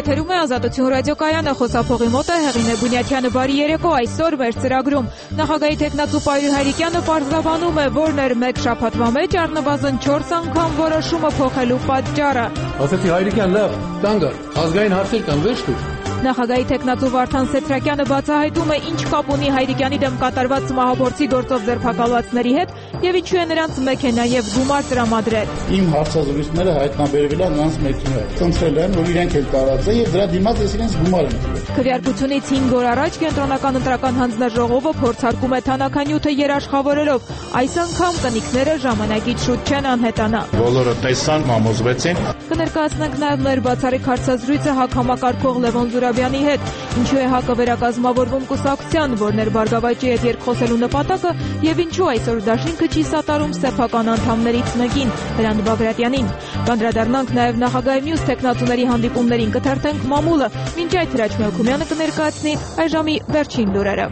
Եթերում է Ազատություն ռադիոկայանը, խոսափողի մոտ է Հեղինե Բունյաթյանը, բարի երեկո։ Այսօր մեր ծրագրում նախագահի տեխնատու Պայր Հայրիկյանը պարզաբանում է, որն էր մեկ շաբաթվա մեջ առնվազն 4 անգամ որոշումը փոխելու պատճառը։ Ասացի Հայրիկյան, լավ, տանգար, ազգային հարցեր կան, վերջ դու։ Նախագահի տեխնատու Վարդան Սեթրակյանը բացահայտում է, ինչ կապ ունի Հայրիկյանի դեմ կատարված սմահափորձի գործով ձերբակալվածների հետ եւ ինչու է նրանց մեքենա եւ գումար տրամադրել։ Իմ հարցազրույցները հայտնաբերվել են նրանց մեքենայով։ Խնդրել են, որ իրենք էլ տարածեն եւ դրա դիմաց ես իրենց գումար եմ տվել։ Քվեարկությունից 5 օր առաջ Կենտրոնական ընտրական հանձնաժողովը փորձարկում է թանաքանյութը երաշխավորելով։ Այս անգամ կնիկները ժամանակից շուտ չեն անհետանա։ Բոլորը տեսան, համոզվեցին։ Կներկայացնենք նաև մեր բացառիկ հարցազրույցը ՀԱԿ համակարգող Լևոն Զուրաբյանի հետ։ Ինչու է ՀԱԿ-ը վերակազմավորվում կուսակցության, որն էր Բարգավաճի հետ երկխոսելու նպատակը, եւ ինչու այսօր դաշինքը չի սատարում սեփական անդամներից մեկին, Հրանտ Բագրատյանին։ Կանդրադառնանք նաև նախագահի մյուս տեխնատուների հանդիպումներին, կթերթենք մամուլը։ Մինչ այդ Հրաչ Մելքումյանը կներկայացնի այժմի վերջին լուրերը։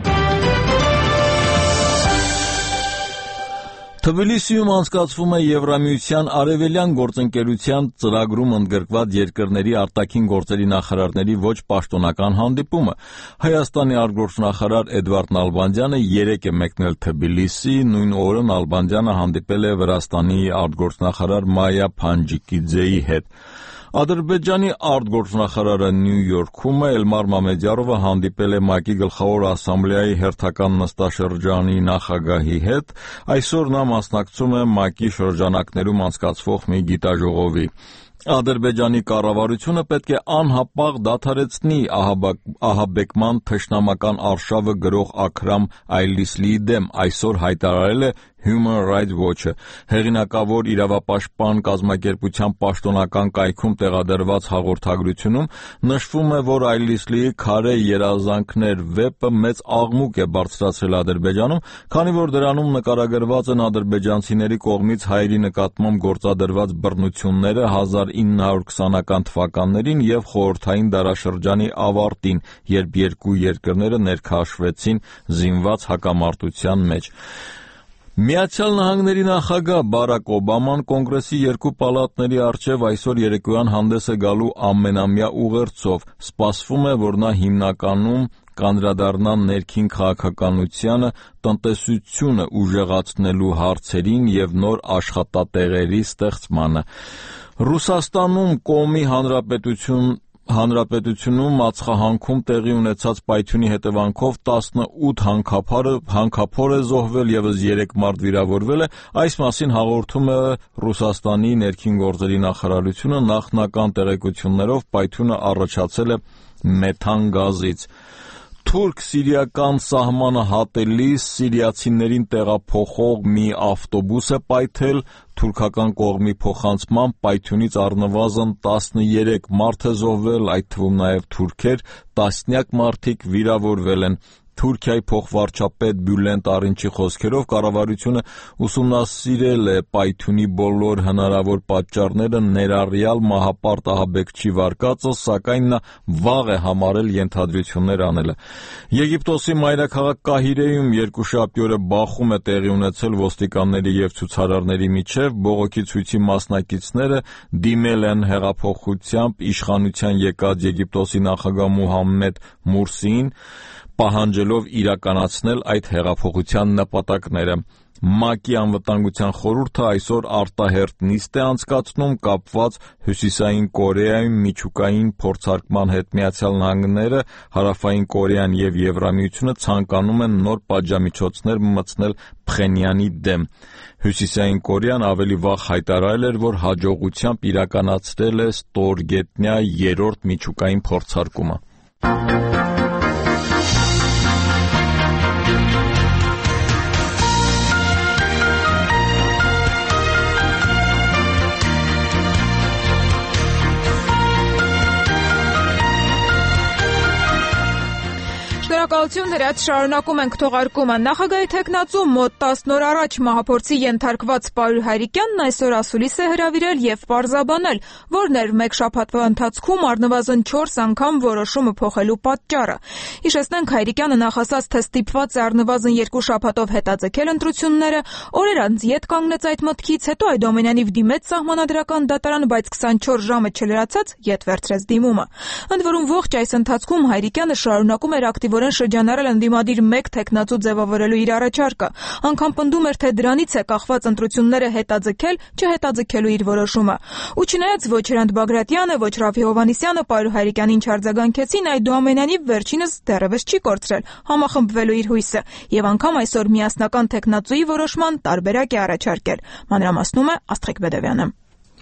Թբիլիսիում անցկացվում է Եվրամիության արևելյան գործընկերության ծրագրում ընդգրկված երկրների արտաքին գործերի նախարարների ոչ պաշտոնական հանդիպումը։ Հայաստանի արտգործնախարար Էդվարդ Նալբանդյանը երեկ է մեկնել Թբիլիսի, նույն օրը Նալբանդյանը հանդիպել է Վրաստանի արտգործնախարար Մայա Փանջիկիձեի հետ։ Ադրբեջանի արտգործնախարարը Նյու Յորքում է, Էլմար Մամեդյարովը հանդիպել է ՄԱԿ-ի գլխավոր ասամբլեայի հերթական նստաշրջանի նախագահի հետ, այսօր նա մասնակցում է ՄԱԿ-ի շրջանակներում անցկացվող մի գիտաժողովի։ Ադրբեջանի կառավարությունը պետք է անհապաղ դադարեցնի ահաբեկման թշնամական արշավը գրող Աքրամ Այլիսլիի դեմ, այսօր հայտարարել է Human Rights Watch-ը։ Հեղինակավոր իրավապաշտպան կազմակերպության պաշտոնական կայքում տեղադրված հաղորդագրությունում նշվում է, որ Այլիսլիի քարե երազանքներ վեպը մեծ աղմուկ է բարձրացրել Ադրբեջանում, քանի որ դրանում նկարագրված են ադրբեջանցիների կողմից հայերի նկատմամբ գործադրված բռնությունները 1920-ական թվականներին եւ խորհրդային դարաշրջանի ավարտին, երբ երկու երկրները ներքաշվեցին զինված հակամարտության մեջ։ Միացյալ Նահանգների նախագահ Բարակ Օբաման կոնգրեսի երկու պալատների առջև այսօր երեկոյան հանդես է գալու ամենամյա ուղերձով։ Սպասվում է, որ նա հիմնականում կանդրադառնա ներքին քաղաքականությանը, տնտեսությունը ուժեղացնելու հարցերին եւ նոր աշխատատեղերի ստեղծմանը։ Ռուսաստանում Կոմի Հանրապետությունում Ածխահանքում տեղի ունեցած պայթյունի հետևանքով 18 հանքափոր է զոհվել, ևս 3 մարդ վիրավորվել է։ Այս մասին հաղորդում է Ռուսաստանի ներքին գործերի նախարարությունը, նախնական տեղեկություններով պայթյունը առաջացել է մեթան գազից։ Թուրք-սիրիական սահմանը հատելիս սիրիացիներին տեղափոխող մի ավտոբուս է պայթել, թուրքական կողմի փոխանցմամբ պայթյունից առնվազն 13 մարդ է զոհվել, այդ թվում նաև թուրքեր, տասնյակ մարդիկ վիրավորվել են։ Թուրքիայի փոխվարչապետ Բյուլենտ Արինչի խոսքերով կառավարությունը ուսումնասիրել է պայթյունի բոլոր հնարավոր պատճառները, ներառյալ մահապարտ ահաբեկչի վարկածը, սակայն նա վաղ է համարել ենթադրություններ անելը։ Եգիպտոսի մայրաքաղաք Կահիրեում երկուշաբթի օրը բախում է տեղի ունեցել ոստիկանների եւ ցուցարարների միջև, բողոքի ցույցի մասնակիցները դիմել են հեղափոխությամբ իշխանության եկած Եգիպտոսի նախագահ Մուհամմեդ Մուրսիին, պահանջելով իրականացնել այդ հեղափոխության նպատակները։ ՄԱԿ-ի անվտանգության խորհուրդը այսօր արտահերթ նիստ է անցկացնում կապված Հյուսիսային Կորեայում միջուկային փորձարկման հետ։ Միացյալ Նահանգները, Հարավային Կորեան եւ Եվրամիությունը ցանկանում են նոր պատժամիջոցներ մտցնել Փխենյանի դեմ։ Հյուսիսային Կորեան ավելի վաղ հայտարարել էր, որ հաջողությամբ իրականացրել է ստորգետնյա 3-րդ միջուկային փորձարկումը։ Շնորհակալություն դրած շարունակում ենք թողարկումը։ Նախագահի թեկնածու մոտ 10 օր առաջ մահափորձի ենթարկված Պարույր Հայրիկյանն այսօր ասուլիս է հրավիրել եւ պարզաբանել, որն էր մեկ շաբաթվա ընթացքում առնվազն 4 անգամ որոշումը փոխելու պատճառը։ Հիշեցնենք, Հայրիկյանը նախասած թե ստիպված է առնվազն 2 շաբաթով հետաձգել ընտրությունները, օրեր անց ետ կանգնեց այդ մտքից, հետո այդուամենայնիվ դիմեց Սահմանադրական դատարան, բայց 24 ժամը չլրացած ետ վերցրեց դիմումը։ Ընդ որում ողջ այս ընթացքում Հայրիկյանը շարունակում էր ակտիվորեն շրջանառել ընդդիմադիր մեկ թեկնածու ձևավորելու իր առաջարկը, անգամ պնդում էր, թե դրանից է կախված ընտրությունները հետաձգել, չհետաձգելու իր որոշումը։ Ու չնայած ոչ Հրանտ Բագրատյանը, ոչ Ռաֆի Հովհաննիսյանը Պարույր Հայրիկյանին չարձագանքեցին, այդուամենայնիվ վերջինս դեռևս չի կորցրել համախմբվելու իր հույսը եւ անգամ այսօր միասնական թեկնածուի որոշման տարբերակ է առաջարկել։ Մանրամասնում է Աստղիկ Բեդևյանը։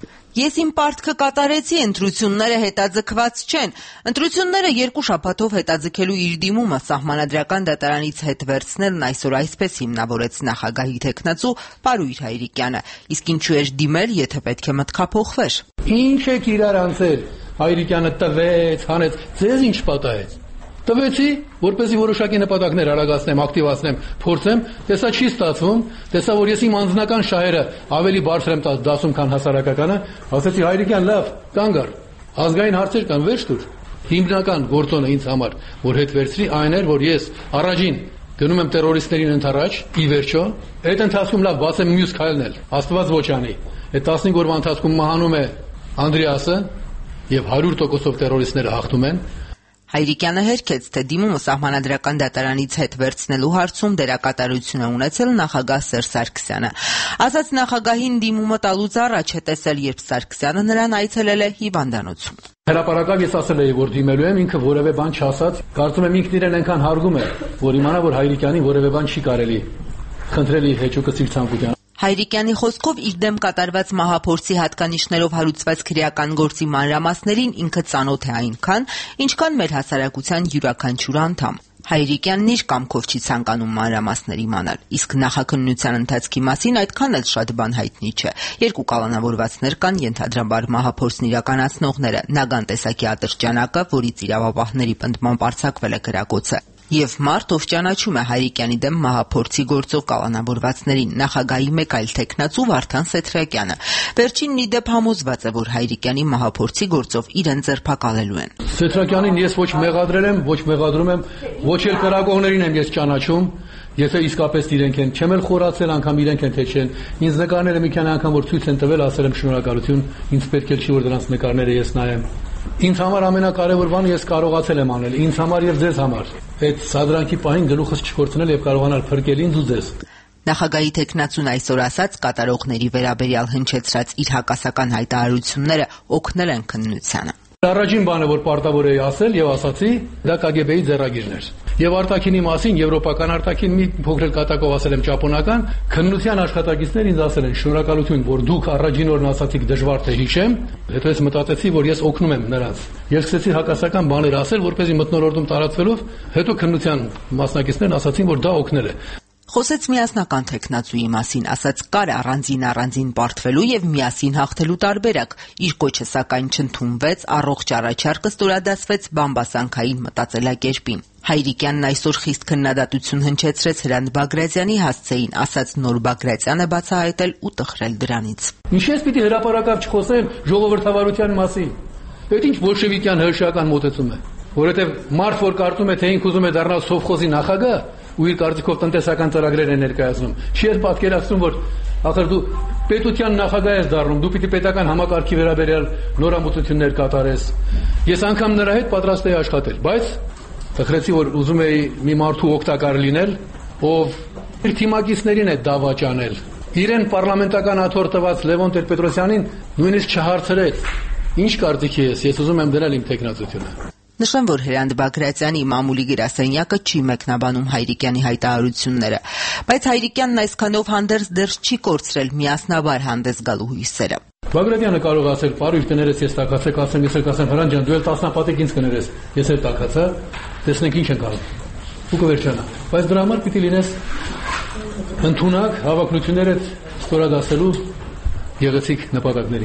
Ես իմ պարտքը կատարեցի, ընտրությունները հետաձգված չեն։ Ընտրությունները 2 շաբաթով հետաձգելու իր դիմումը Սահմանադրական դատարանից հետ վերցնելն այսօր այսպես հիմնավորեց նախագահի թեկնածու Պարույր Հայրիկյանը։ Իսկ ինչու էր դիմել, եթե պետք է մտքափոխվեր։ Ինչ եք իրար անցել։ Հայրիկյանը տվեց, հանեց, ձեզ ինչ պատահեց։ Տվեցի, որպեսզի որոշակի նպատակներ արագացնեմ, ակտիվացնեմ, փորձեմ, տեսա չի ստացվում, տեսա, որ ես իմ անձնական շահերը ավելի բարձր եմ դասում, քան հասարակականը, ասեցի Հայրիկյան, լավ, կանգ առ, ազգային հարցեր կան, վերջ տուր։ Հիմնական գործոնը ինձ համար, որ հետ վերցրի, այն էր, որ ես առաջին գնում եմ տերորիստներին ընդառաջ, ի վերջո, այդ ընթացքում լավ բացեմ մյուս քայլն էլ, Աստված ոչ անի։ Այդ 15 օրվա ընթացքում մահանում է Անդրեասը եւ 100%-ով տերորիստները հաղթում են։ Հայրիկյանը հերքեց, թե դիմումը Սահմանադրական դատարանից հետ վերցնելու հարցում դերակատարություն է ունեցել նախագահ Սերժ Սարգսյանը։ Ասաց նախագահին դիմումը տալուց առաջ է տեսել, երբ Սարգսյանը նրան այցելել է հիվանդանոցում։ Հրապարակավ ես ասել էի, որ դիմելու եմ, ինքը որևէ բան չասաց, կարծում եմ ինքն իրեն այնքան հարգում է, որ իմանա, որ Հայրիկյանին որևէ բան չի կարելի խնդրել իր հեճուկը իր ցանկության։ Հայրիկյանի խոսքով իր դեմ կատարված մահափորձի հատկանիշներով հարուցված քրեական գործի մանրամասներին ինքը ծանոթ է այնքան, ինչքան մեր հասարակության յուրաքանչյուր անդամ։ Հայրիկյանն իր կամքով չի ցանկանում մանրամասներ իմանալ, իսկ նախաքննության ընթացքի մասին այդքան էլ շատ բան հայտնի չէ։ 2 կալանավորվածներ կան, ենթադրաբար մահափորձն իրականացնողները, Նագան տեսակի ատրճանակը, որից իրավապահների պնդմամբ արձակվել է կրակոցը, եւ մարդ, ով ճանաչում է Հայրիկյանի դեմ մահափորձի գործով կալանավորվածներին, նախագահի մեկ այլ թեկնածու Վարդան Սեթրակյանը։ Վերջինն ի դեպ համոզված է, որ Հայրիկյանի մահափորձի գործով իրեն ձերբակալելու են։ Սեթրակյանին ես ոչ մեղադրել եմ, ոչ մեղադրում եմ, ոչ էլ կրակողներին եմ ես ճանաչում, եթե իսկապես իրենք են, չեմ էլ խորացել, անգամ իրենք են թե չեն։ Ինձ նկարները մի քանի անգամ որ ցույց են տվել, ասել եմ շնորհակալություն, ինձ պետք է չի որ դրանց նկարները ես նայեմ։ Ինձ համար ամենակարևոր բանը ես կարողացել եմ անել, ինձ համար եւ ձեզ համար։ Այդ սադրանքի պահին գլուխս չկորցնել եւ կարողանալ փրկել ինձ ու ձեզ։ Նախագահի թեկնածուն այսօր ասաց, կատարողների վերաբերյալ հնչեցրած իր հակասական հայտարարությունները օգնել են քննությանը։ Առաջին բանը, որ պարտավոր էի ասել եւ ասացի, դա KGB-ի ձեռագիրն էր։ Եվ արտաքինի մասին, եվրոպական արտաքին մի փոքր կատակով ասել եմ ճապոնական, քննության աշխատակիցներ ինձ ասել են շնորհակալություն, որ դուք առաջին օրն ասացիք դժվար թե հիշեմ, հետո ես մտածեցի, որ ես օգնում եմ նրանց։ Ես սկսեցի հակասական բաներ ասել, որպեսզի մթնոլորտում տարածվելով, հետո քննության մասնակիցներն ասացին, որ դա օգնել է։ Խոսեց միասնական թեկնածուի մասին, ասաց կար առանձին պարտվելու եւ միասին հաղթելու տարբերակ։ Իր կոչը սակայն չընդունվեց, առողջ առաջարկը ստորադասվեց բամբասանքային մտածելակերպին։ Հայրիկյանն այսօր խիստ քննադատություն հնչեցրեց Հրանտ Բագրատյանի հասցեին, ասաց նոր Բագրատյանը բացահայտել ու տխրել դրանից։ Ինչպես պիտի հրապարակավ չխոսեմ ժողովրդավարության մասին։ Այդ ինչ բոլշևիկյան հրշական մոտեցում է, որովհետեւ մարդ որ կարծում է թե ինքը ուզում է դառնալ սովխոզի նախագահ ու իր կարծիքով տնտեսական ծրագրեր է ներկայացնում, չի էլ պատկերացնում, որ ախր դու պետության նախագահ ես դառնում, դու պիտի պետական համակարգի վերաբերյալ նորամուծություններ կատարես։ Ես անգամ նրա հետ պատրաստ էի աշխատել, բայց տխրեցի, որ ուզում էի մի մարդու օգտակար լինել, ով իր թիմակիցներին է դավաճանել։ Իրեն պարլամենտական աթոռ տված Լևոն Տեր-Պետրոսյանին նույնիսկ չհարցրեց։ Ինչ կարծիքի ես, ես ուզում եմ դնել իմ տեխնացությունը։ Նշեմ, որ Հրանտ Բագրատյանի մամուլի գրասենյակը չի մեկնաբանում Հայրիկյանի հայտարարությունները, բայց Հայրիկյանն այսքանով հանդերձ դեռ չի կորցրել միասնաբար հանդես գալու հույսերը։ Բագրատյանը կարող ասել, «Պարույր կներես, ես տակացեք, ասեմ, ես ասեմ, Հրանտ ջան, դու էլ տասնապատիկ ինձ կներես, ես էլ տակացա, տեսնենք ինչ ենք անում»։ Ու կվերջանա։ Բայց դրա համար պիտի լինես ընդունակ հավակնություններդ ստորադասելու գեղեցիկ նպատակների։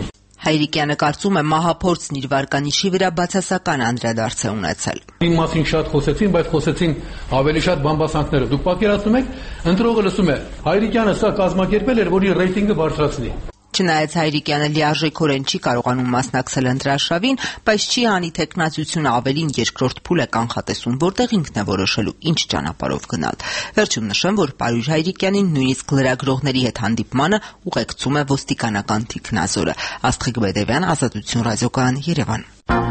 Հայրիկյանը կարծում է մահափորձն իր վարկանիշի վրա բացասական անդրադարձ է ունեցել։ Իմ մասին շատ խոսեցին, բայց խոսեցին ավելի շատ բամբասանքներով։ Դուք պատկերացնում եք, ընտրողը լսում է, Հայրիկյանը սա կազմակերպել էր, որ իր ռեյտինգը բարձրացնի։ Չնայած Հայրիկյանը լիարժեքորեն չի կարողանում մասնակցել ընտրարշավին, բայց չի հանի թեկնածությունը ավելին երկրորդ փուլ է կանխատեսում, որտեղ ինքն է որոշելու ինչ ճանապարհով գնալ։ Վերջում նշեմ, որ Պարույր Հայրիկյանին նույնիսկ լրագրողների հետ հանդիպմանը ուղեկցում է ոստիկանական թիկնազորը։ Աստղիկ Բեդևյան, Ազատություն ռադիոկայան, Երևան։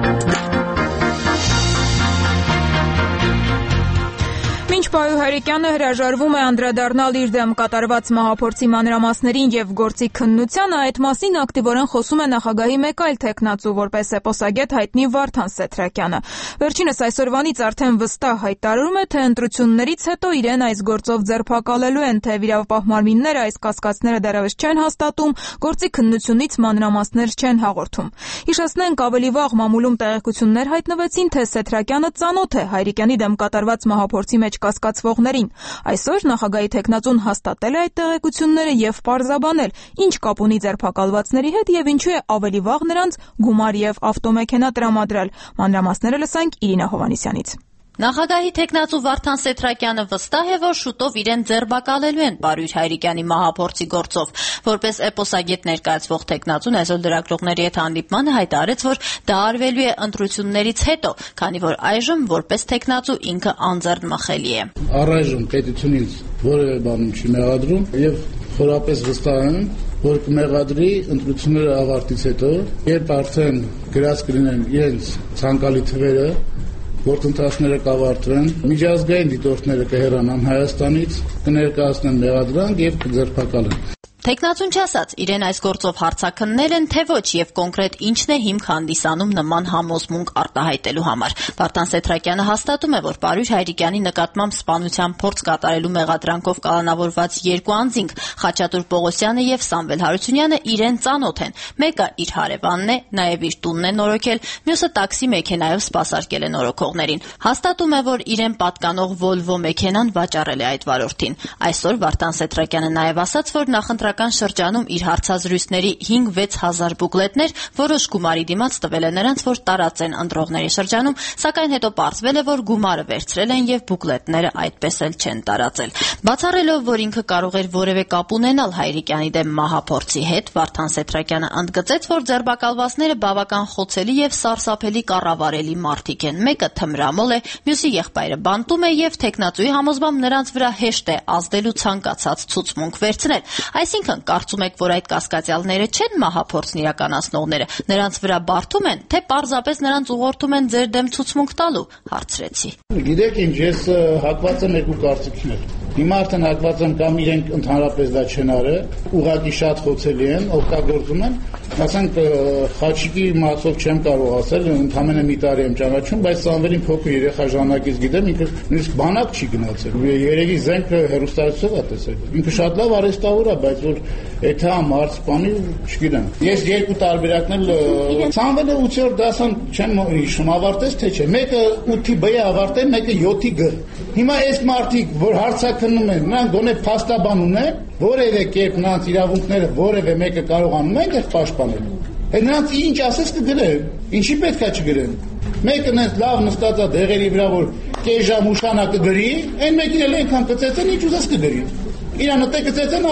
Մինչ Պարույր Հայրիկյանը հրաժարվում է անդրադառնալ իր դեմ կատարված մահափորձի մանրամասներին եւ գործի քննությանը, այդ մասին ակտիվորեն խոսում է նախագահի մեկ այլ թեկնածու, որպես էպոսագետ հայտնի Վարդան Սեթրակյանը։ Վերջինս այսօրվանից արդեն վստահ հայտարարում է, թե ընտրություններից հետո իրեն այս գործով ձերբակալելու են, թե իրավապահ մարմինները այս կասկածները դեռևս չեն հաստատում, գործի քննությունից մանրամասներ չեն հաղորդում։ Հիշեցնենք, ավելի վաղ մամուլում տեղեկություններ հայտնվեցին, թե Սեթրակյանը ծանոթ է Հայրիկյանի դեմ կատարված մահափորձի մեջ կասկածվողներին։ Այսօր նախագահի թեկնածուն հաստատել է այդ տեղեկությունները եւ պարզաբանել, ինչ կապ ունի ձերբակալվածների հետ եւ ինչու է ավելի վաղ նրանց գումար եւ ավտոմեքենա տրամադրել։ Մանրամասները լսենք Իրինա Հովհաննիսյանից։ Նախագահի թեկնածու Վարդան Սեթրակյանը վստահ է, որ շուտով իրեն ձերբակալելու են Պարույր Հայրիկյանի մահափորձի գործով։ Որպես էպոսագետ ներկայացվող թեկնածուն այսօր լրագրողների հետ հանդիպմանը հայտարարեց, որ դա արվելու է ընտրություններից հետո, քանի որ այժմ որպես թեկնածու ինքը անձեռնմխելի է։ Առայժմ պետությունից որևէ բան չի մեղադրում եւ խորապես վստահ եմ, որ կմեղադրի ընտրությունները ավարտից հետո, երբ արդեն գրած կլինեն իրենց ցանկալի թվերը, գործընթացները կավարտվեն, միջազգային դիտորդները կհեռանան Հայաստանից, կներկայացնեն մեղադրանք եւ կձերբակալեն։ Թեկնածուն չասած, իրեն այս գործով հարցաքննել են, թե ոչ եւ կոնկրետ ինչն է հիմք հանդիսանում նման համոզմունք արտահայտելու համար։ Վարդան Սեթրակյանը հաստատում է, որ Պարույր Հայրիկյանի նկատմամբ սպանության փորձ կատարելու մեղադրանքով կալանավորված երկու անձինք, Խաչատուր Պողոսյանը եւ Սամվել Հարությունյանը, իրեն ծանոթ են։ Մեկը իր հարևանն է, նաեւ իր տունն է նորոգել, մյուսը տաքսի մեքենայով սպասարկել է նորոգողներին։ Հաստատում է, որ իրեն պատկանող Volvo մեքենան վաճառել է այդ վարորդին։ Այսօր Վարդան Սեթրակյանը նաեւ ասաց, որ նախընտրական շրջանում իր հարցազրույցների 5-6 հազար բուկլետներ որոշ գումարի դիմաց տվել է նրանց, որ տարածեն ընտրողների շրջանում, սակայն հետո պարզվել է, որ գումարը վերցրել են եւ բուկլետները այդպես էլ չեն տարածել։ Բացառելով, որ ինքը կարող էր որևէ կապ ունենալ Հայրիկյանի դեմ մահափորձի հետ, Վարդան Սեթրակյանը ընդգծեց, որ ձերբակալվածները բավական խոցելի եւ սարսափելի կառավարելի մարդիկ են։ Մեկը թմրամոլ է, մյուսի եղբայրը բանտում է եւ թեկնածուի համոզմամբ նրանց վրա հեշտ է ազդելու ցանկացած ցուցմունք վերցնել։ Այսինքն, կարծում եք, որ այդ կասկածյալները չեն մահափորձն իրականացնողները, նրանց վրա բարդում են, թե պարզապես նրանց ուղղորդում են ձեր դեմ ցուցմունք տալու, հարցրեցի։ Գիտեք ինչ, ես հակված եմ երկու կարծիքներ։ Հիմա արդեն հակված եմ կամ իրենք ընդհանրապես դա չեն արել, ուղղակի շատ խոցելի են, օգտագործում են, ասենք Խաչիկի մասով չեմ կարող ասել, ընդամենը մի տարի եմ ճանաչում, բայց Սամվելին փոքր երեխա ժամանակից գիտեմ, ինքը նույնիսկ բանակ չի գնացել։ Երևի զենքը հեռուստացիով է տեսել։ Ինքը շատ լավ արեստավոր է, բայց որ եթե մարդ սպանի, չգիտեմ։ Ես երկու տարբերակներ Սամվելը 8-րդ դասան չեմ հիշում, ավարտեց թե չէ։ Մեկը 8-ի B ավարտել, մեկը 7-ի G։ Հիմա այս մարդիկ, որ հարցաքննում են, նրանք գոնե փաստաբան ունեն, որևէ կերպ նրանց իրավունքները որևէ մեկը կարողանում է այդտեղ պաշտպանել։ Նրանց ինչ ասես կգրեն, ինչի պետքա չգրեն։ Մեկը նենց լավ նստած է դեղերի վրա, որ կես ժամ ուշանա կգրի, այն մեկին էլ այնքան կծեցեն, ինչ ուզես կգրի։ Իրանը տե կծեցեն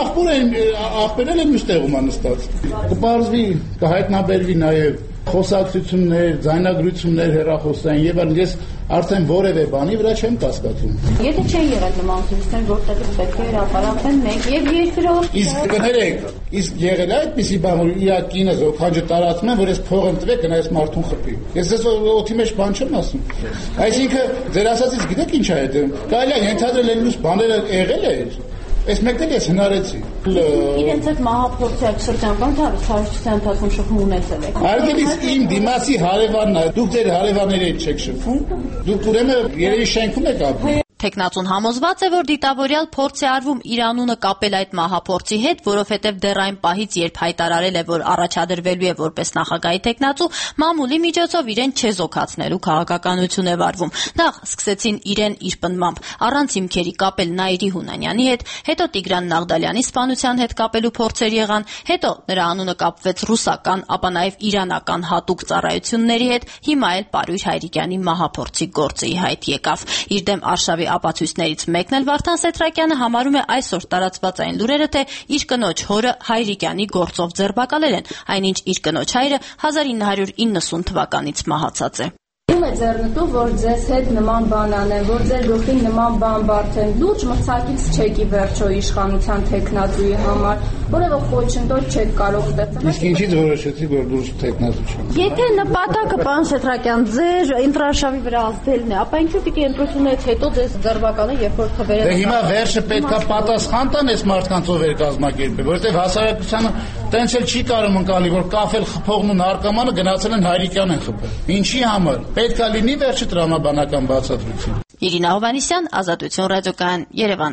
աղբերել են մյուս տեղում է նստած։ Կպարզվի, կհայտնաբերվի նաև խոսակցություններ, ձայնագրություններ հեռախոսային եւ այլն, ես արդեն որևէ բանի վրա չեմ կասկածում։ Եթե չեն եղել նման ցույցներ, որտեղ պետք է հրապարակվեն մեկ եւ երկրորդ։ Իսկ կներեք, իսկ եղել է այդպիսի բան, որ իր կինը զոքանջը տարածում են, որ ես փող եմ տվել, գնա ես մարդուն խփի։ Ես ես օթի մեջ բան չեմ ասում։ Այսինքն ձեր ասածից գիտեք ինչ է այդ։ Կարելի է ենթադրել են մյուս բաները եղել է։ Այս մեկն էլ ես հնարեցի։ Իրենց այդ մահափորձի այդ շրջանական հարցության ընթացքում շփում ունեցել եք։ Արգելից իմ դիմացի հարևանն է, դուք ձեր հարևանների հետ չեք շփվում։ Դուք ուրեմն երևի շենքում եք ապրում։ Տեխնացուն համոզված է, որ դիտավորյալ փորձ է արվում իր անունը կապել այդ մահափորձի հետ, որովհետև դեռ այն պահից, երբ հայտարարել է, որ առաջադրվելու է որպես նախագահի տեխնացու, մամուլի միջոցով իրեն չեզոքացնելու քաղաքականություն է վարվում։ Նախ սկսեցին իրեն իր պնդմամբ առանց հիմքերի կապել Նաիրի Հունանյանի հետ, հետո Տիգրան Նաղդալյանի սպանության հետ կապելու փորձեր եղան, հետո նրա անունը կապվեց ռուսական, ապա նաև իրանական հատուկ ծառայությունների հետ, հիմա էլ Պարույր Հայրիկյանի մահափորձի գործը ի հայտ եկավ։ Իր դեմ արշավի ապացույցներից մեկն էլ Վարդան Սեթրակյանը համարում է այսօր տարածված այն լուրերը, թե իր կնոջ հորը Հայրիկյանի գործով ձերբակալել են, այնինչ իր կնոջ հայրը 1990 թվականից մահացած է։ Ում է ձեռնտու, որ ձեզ հետ նման բան անեն, որ ձեր գլխին նման բան բարթեն, լուրջ մրցակից չեք ի վերջո իշխանության տեխնատուի համար, որևէ խոչընդոտ չեք կարող ստեղծել։ Իսկ ինչից որոշեցիք, որ դուրս տեխնատու չեք։ Եթե նպատակը, պարոն Սեթրակյան, ձեր ընտրարշավի վրա ազդելն է, ապա ինչու պիտի ընտրություններից հետո ձեզ ձերբակալեն, երբ որ թվերը։ Դե հիմա վերջը պետքա պատասխան տան այս մարդկանց ով էր կազմակերպել, որովհետև հասարակությանը տենց էլ չի կարող ընկալի, որ կաֆել խփողն ու նարկոմանը գնացել են Հայրիկյան են խփել։ Ինչի համար։ Պետք է լինի վերջը տրամաբանական բացատրություն։ Իրինա Հովհաննիսյան, Ազատություն ռադիոկայան, Երևան։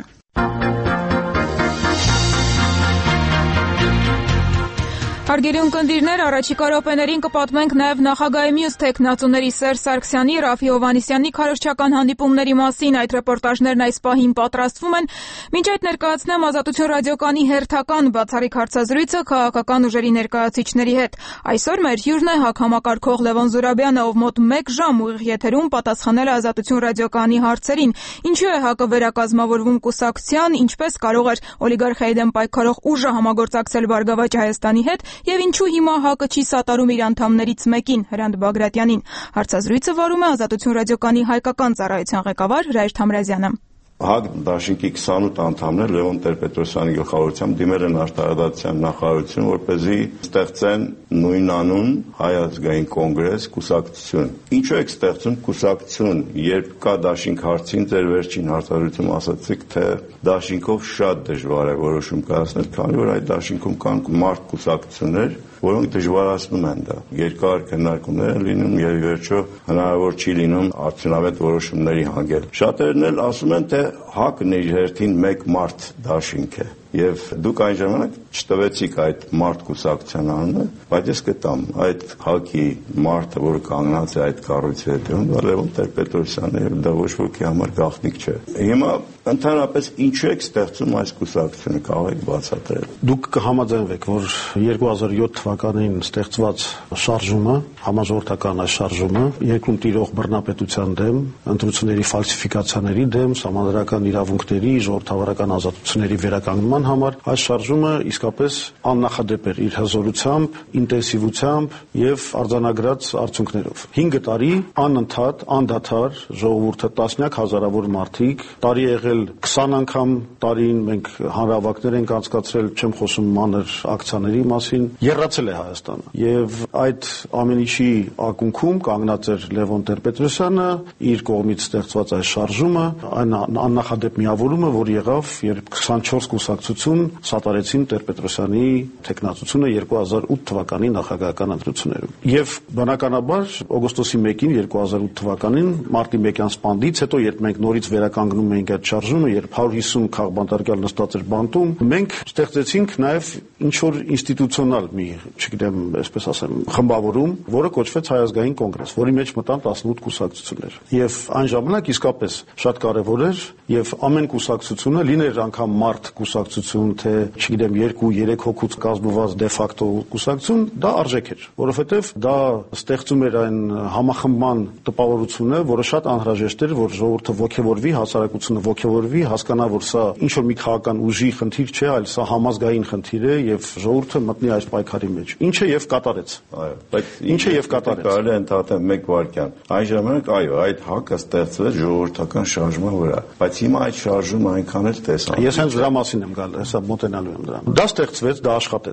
Հարգելի ունկնդիրներ, առաջիկա րոպեներին կպատմենք նաև նախագահի մյուս տեխնացուների Սերժ Սարգսյանի, Ռաֆի Հովհաննիսյանի քարոզչական հանդիպումների մասին։ Այդ ռեպորտաժներն այս պահին պատրաստվում են։ Մինչ այդ ներկայացնեմ Ազատություն ռադիոկայանի հերթական բացառիկ հարցազրույցը քաղաքական ուժերի ներկայացուցիչների հետ։ Այսօր մեր հյուրն է հակհամակարգող Լևոն Զուրաբյանը, ով մոտ 1 ժամ ուղիղ եթերում պատասխանել է Ազատություն ռադիոկայանի հարցերին։ Ինչու է ՀԱԿ-ը վերակազմավորվում կուսակցության, ինչպես կարող էր օլիգարխիայի դեմ պայքարող ուժը համագործակցել Բարգավաճ Հայաստանի հետ եւ ինչու հիմա ՀԱԿ-ը չի սատարում իր անդամներից մեկին, Հրանտ Բագրատյանին։ Հարցազրույցը վարում է Ազատություն ռադիոկայանի հայկական ծառայության ղեկավար Հրայր Թամրազյանը։ ՀԱԿ դաշինքի 28 անդամներ Լևոն Տեր-Պետրոսյանի գլխավորությամբ դիմել են արտարադատության նախարարություն, որպեսզի ստեղծեն նույն անուն Հայ ազգային կոնգրես կուսակցություն։ Ինչու եք ստեղծում կուսակցություն, երբ կա դաշինք հարցին, ձեր վերջին հարցազրույցում ասացիք, թե դաշինքով շատ դժվար է որոշում կայացնել, քանի որ այդ դաշինքում կան մարդ կուսակցություններ, որոնք դժվարացնում են դա։ Երկար քննարկումներ են լինում եւ վերջո հնարավոր չի լինում արդյունավետ որոշումների հանգել։ Շատերն էլ ասում են, թե ՀԱԿ-ն իր հերթին մեկ մարդ դաշինք է։ Եվ դուք այն ժամանակ չտվեցիք այդ մարդ կուսակցության անունը, բայց ես կտամ այդ ՀԱԿ-ի մարդը, որը կանգնած է այդ կառույցի հետևում, դա Լևոն Տեր-Պետրոսյանն է եւ դա ոչ ոքի համար գաղտնիք չէ։ Հիմա ընդհանրապես ինչու եք ստեղծում այս կուսակցությունը, կարող եք բացատրել։ Դուք կհամաձայնվեք, որ 2007 թվականին ստեղծված շարժումը, համաժողովրդական այս շարժումը, երկրում տիրող բռնապետության դեմ, ընտրությունների ֆալսիֆիկացիաների դեմ, սահմանադրական իրավունքների, ժողովրդավարական ազատությունների վերականգնման համար այս շարժումը իսկապես աննախադեպ էր իր հզորությամբ, ինտենսիվությամբ եւ արձանագրած արդյունքներով։ 5 տարի անընդհատ, անդադար ժողովուրդը տասնյակ հազարավոր մարդիկ, տարի եղել 20 անգամ տարին մենք հանրահավաքներ ենք անցկացրել, չեմ խոսում մանր ակցիաների մասին, եռացել է Հայաստանը։ Եվ այդ ամեն ինչի ակունքում կանգնած էր Լևոն Տեր-Պետրոսյանը, իր կողմից ստեղծված այս շարժումը, այն աննախադեպ միավորումը, որ եղավ, երբ 24 կուսակցություն սատարեցին Տեր-Պետրոսյանի տեխնացությունը 2008 թվականի նախագահական ընտրություններում։ Եվ բնականաբար օգոստոսի 1-ին 2008 թվականին մարտի 1-յան սպանդից հետո, երբ մենք նորից վերականգնում էինք այդ շարժումը, երբ 150 քաղբանտարկյալ նստած էր բանտում, մենք ստեղծեցինք նաև ինչ-որ ինստիտուցիոնալ մի, չգիտեմ, այսպես ասեմ, խմբավորում, որը կոչվեց Հայ ազգային կոնգրես, որի մեջ մտան 18 կուսակցություններ։ Եվ այն ժամանակ իսկապես շատ կարևոր էր եւ ամեն կուսակցությունը, լիներ անգամ մարդ կուսակցություն, թե չգիտեմ 2-3 հոգուց կազմված դե ֆակտո կուսակցություն, դա արժեք էր, որովհետեւ դա ստեղծում էր այն համախմբման տպավորությունը, որը շատ անհրաժեշտ էր, որ ժողովուրդը ողջևորվի, հասարակությունը ողջևորվի, հասկանա, որ սա ինչ որ մի քաղաքական ուժի խնդիր չէ, այլ սա համազգային խնդիր է եւ ժողովուրդը մտնի այս պայքարի մեջ։ Ինչը եւ կատարեց։ Այո, բայց ինչը եւ կատարեց։ Կարելի է ընդհատել 1 վայրկյան։ Այն ժամանակ այո, այդ ՀԱԿ-ը ստեղծվեց ժողովրդական շարժման վրա, բայց հիմա այդ շարժումը այնքան էլ տեսանելի։ Ես հենց դրա մասին եմ գալ, հեսա մոտենալու եմ դրան։ Դա ստեղծվեց, դա աշխատեց։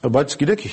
բայց գիտեք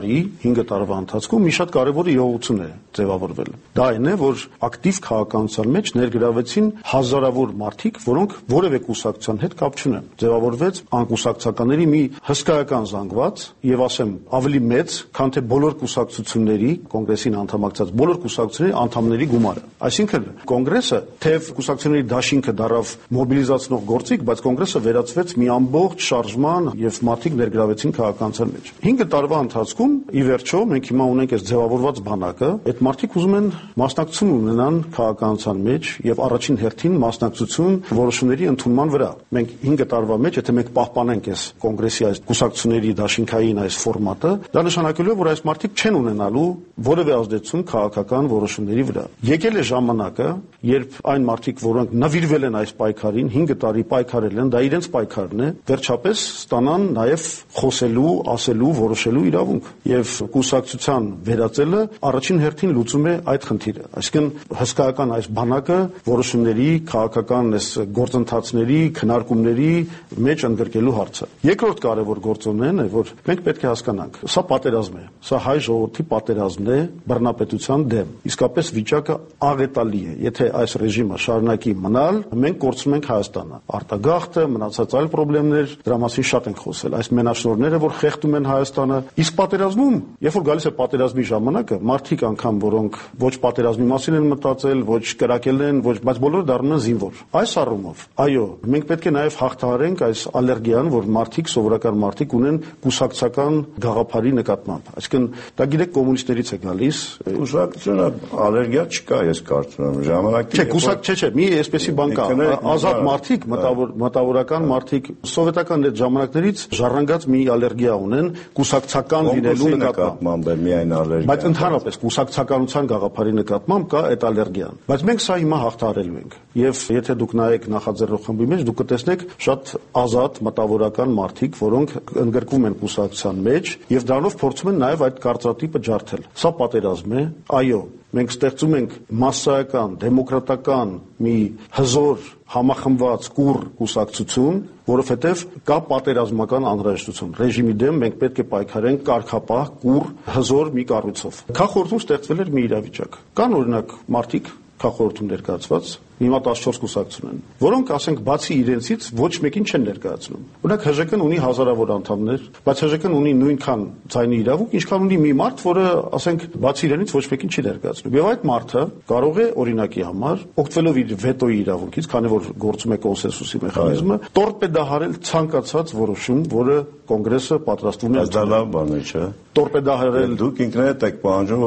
5 տարվա ընթացքում մի շատ կարևոր իրողություն է ձևավորվել։ Դա այն է, որ ակտիվ քաղաքականության մեջ ներգրավեցին հազարավոր մարդիկ, որոնք որևէ կուսակցության հետ կապ չունեն։ Ձևավորվեց անկուսակցականների մի հսկայական զանգված եւ ասեմ ավելի մեծ, քան թե բոլոր կուսակցությունների կոնգրեսին անդամակցած բոլոր կուսակցությունների անդամների գումարը։ Այսինքն կոնգրեսը թեև կուսակցությունների դաշինքը դարավ մոբիլիզացնող գործիք, բայց կոնգրեսը վերածվեց մի ամբողջ շարժման եւ մարդիկ ներգրավեցին քաղաքականության մեջ։ 5 տարվա ընթացքում ի վերջո մենք հիմա ունենք այս ձևավորված բանակը, այդ մարդիկ ուզում են մասնակցություն ունենան քաղաքականության մեջ եւ առաջին հերթին մասնակցություն որոշումների ընդունման վրա։ Մենք 5 տարվա մեջ, եթե մենք պահպանենք այս կոնգրեսի այս կուսակցությունների դաշինքային այս ֆորմատը, դա նշանակելու է, որ այս մարդիկ չեն ունենալու որևէ ազդեցություն քաղաքական որոշումների վրա։ Եկել է ժամանակը, երբ այն մարդիկ, որոնք նվիրվել են այս պայքարին, 5 տարի պայքարել են, դա իրենց պայքարն է, վերջապես ստանան նաև խոսելու, ասելու, որոշելու իրավունք։ Եվ կուսակցության վերածելը առաջին հերթին լուծում է այդ խնդիրը։ Այսինքն հսկայական այս բանակը որոշումների, քաղաքական այս գործընթացների, քննարկումների մեջ ընդգրկելու հարցը։ Երկրորդ կարևոր գործոնն է, որ մենք պետք է հասկանանք, սա պատերազմ է, սա հայ ժողովրդի պատերազմն է բռնապետության դեմ։ Իսկապես վիճակը աղետալի է։ Եթե այս ռեժիմը շարունակի մնալ, մենք կորցնում ենք Հայաստանը։ Արտագաղթը, մնացած այլ խնդիրներ, դրա մասին շատ ենք խոսել։ Այս մենաշնորհները, որ խեղդում են Հայաստանը, իսկ պատերազմում, երբ որ գալիս է պատերազմի ժամանակը, մարդիկ անգամ, որոնք ոչ պատերազմի մասին են մտածել, ոչ կրակել են, ոչ, բայց բոլորը դառնում են զինվոր։ Այս առումով, այո, մենք պետք է նաև հաղթահարենք այս ալերգիան, որ մարդիկ, սովորական մարդիկ ունեն կուսակցական գաղափարի նկատմամբ։ Այսինքն դա գիտեք կոմունիստներից է գալիս։ Կուսակցությունը ալերգիա չկա, ես կարծում եմ, ժամանակի։ Չէ, մի այսպեսի բան կա։ Ազատ մարդիկ, մտավորական մարդիկ սովետական այդ ժամանակներից ժառանգած մի ալերգիա ունեն կուսակցական լինելու նկատմամբ, միայն ալերգիա։ Բայց ընդհանրապես կուսակցականության գաղափարի նկատմամբ կա այդ ալերգիան։ Բայց մենք սա հիմա հաղթահարելու ենք։ Եվ եթե դուք նայեք նախաձեռնող խմբի մեջ, դուք կտեսնեք շատ ազատ մտավորական մարդիկ, որոնք ընդգրկվում են կուսակցության մեջ եւ դրանով փորձում են նաեւ այդ կարծրատիպը ջարդել։ Սա պատերազմ է։ Այո, մենք ստեղծում ենք մասսայական, դեմոկրատական մի հզոր, համախմբված կուռ կուսակցություն, որովհետև կա պատերազմական անհրաժեշտություն։ Ռեժիմի դեմ մենք պետք է պայքարենք կարգապահ, կուռ, հզոր մի կառույցով։ Քաղաքորդում ստեղծվել էր մի իրավիճակ։ Կան օրինակ մարդիկ քաղաքորդում ներկայացված, հիմա 14 կուսակցություն են, որոնք ասենք բացի իրենցից ոչ մեկին չեն ներկայացնում։ Օրինակ ՀԺԿ-ն ունի հազարավոր անդամներ, բայց ՀԺԿ-ն ունի նույնքան ձայնի իրավունք, ինչքան ունի մի մարդ, որը ասենք բացի իրենից ոչ մեկին չի ներկայացնում։ Եվ այդ մարդը կարող է օրինակի համար, օգտվելով իր վետոյի իրավունքից, քանի որ գործում է կոնսենսուսի մեխանիզմը, տորպեդահարել ցանկացած որոշում, որը կոնգրեսը պատրաստվում է ընդունել։ Տորպեդահարել դուք ինքներդ եք պահանջում,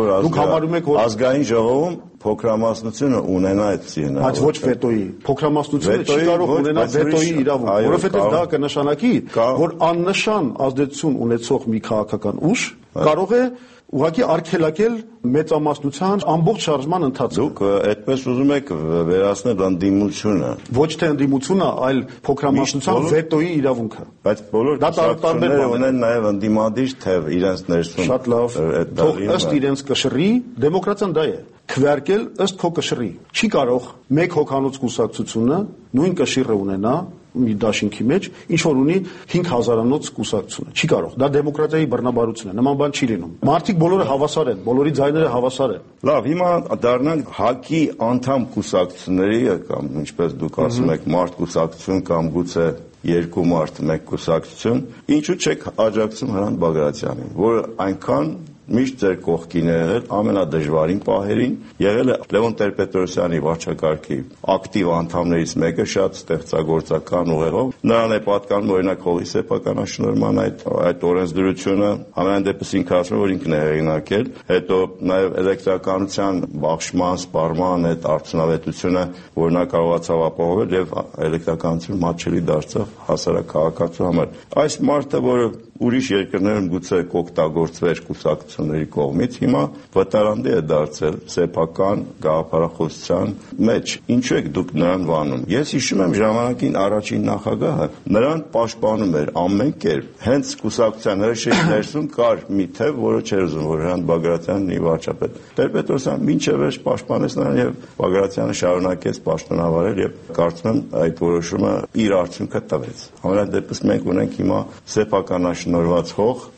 որ ազգային ժողովում փոքրամասնությունը ունենա այդ ցինը։ Բայց ոչ վետոյի։ Փոքրամասնությունը չի կարող ունենալ վետոյի իրավունք, որովհետև դա կնշանակի, որ աննշան ազդեցություն ունեցող մի քաղաքական ուժ կարող է ուղղակի արգելակել մեծամասնության ամբողջ շարժման ընթացքը։ Դուք այդպես ուզում եք վերացնել ընդդիմությունը։ Ոչ թե ընդդիմությունը, այլ փոքրամասնության վետոյի իրավունքը։ Բայց բոլոր կուսակցությունները ունեն նաև ընդդիմադիր թև իրենց ներսում։ Շատ լավ։ Թող ըստ իրենց կշռի, դեմոկրատիան դա է։ Քվեարկել ըստ քո կշռի։ Չի կարող մեկ հոգանոց կուսակցությունը նույն կշիռը ունենա մի դաշինքի մեջ, ինչ որ ունի 5000-անոց կուսակցությունը։ Չի կարող։ Դա դեմոկրատիայի բռնաբարություն է։ Նման բան չի լինում։ Մարդիկ բոլորը հավասար են, բոլորի ձայները հավասար են։ Լավ, հիմա դառնանք ՀԱԿ-ի անդամ կուսակցությունների կամ ինչպես դուք ասում եք, մարդ կուսակցություն կամ գուցե երկու մարդ մեկ կուսակցություն, ինչու չեք աջակցում Հրանտ Բագրատյանին, որը այնքան միշտ ձեր կողքին է եղել ամենադժվարին պահերին, եղել է Լևոն Տեր-Պետրոսյանի վարչակարգի ակտիվ անդամներից մեկը, շատ ստեղծագործական ուղեղով։ Նրան է պատկանում օրինակ հողի սեփականաշնորհման այդ օրենսդրությունը, համենայն դեպս ինքը ասում է, որ ինքն է հեղինակել, հետո նաև էլեկտրականության բաշխման, սպառման այդ արդյունավետությունը, որ նա կարողացավ ապահովել եւ էլեկտրականություն մատչելի դարձավ հասարակ քաղաքացու համար։ Այս մարդը, որը ուրիշ երկրներում գուցե կօգտագործվեր կուսակցությունների կողմից, հիմա վտարանդի է դարձել սեփական գաղափարախոսության մեջ։ Ինչու եք դուք նրան վանում։ Ես հիշում եմ ժամանակին առաջին նախագահը նրան պաշտպանում էր ամեն կերպ։ Հենց կուսակցության հրշեջի ներսում կար մի թև, որը չէր ուզում, որ Հրանտ Բագրատյանն լինի վարչապետ։ Տեր-Պետրոսյանը մինչև վերջ պաշտպանեց նրան եւ Բագրատյանը շարունակեց պաշտոնավարել եւ կարծում եմ այդ որոշումը իր արդյունքը տվեց։ Համենայն դեպս մենք ունենք հիմա սեփականաշնորհված հող,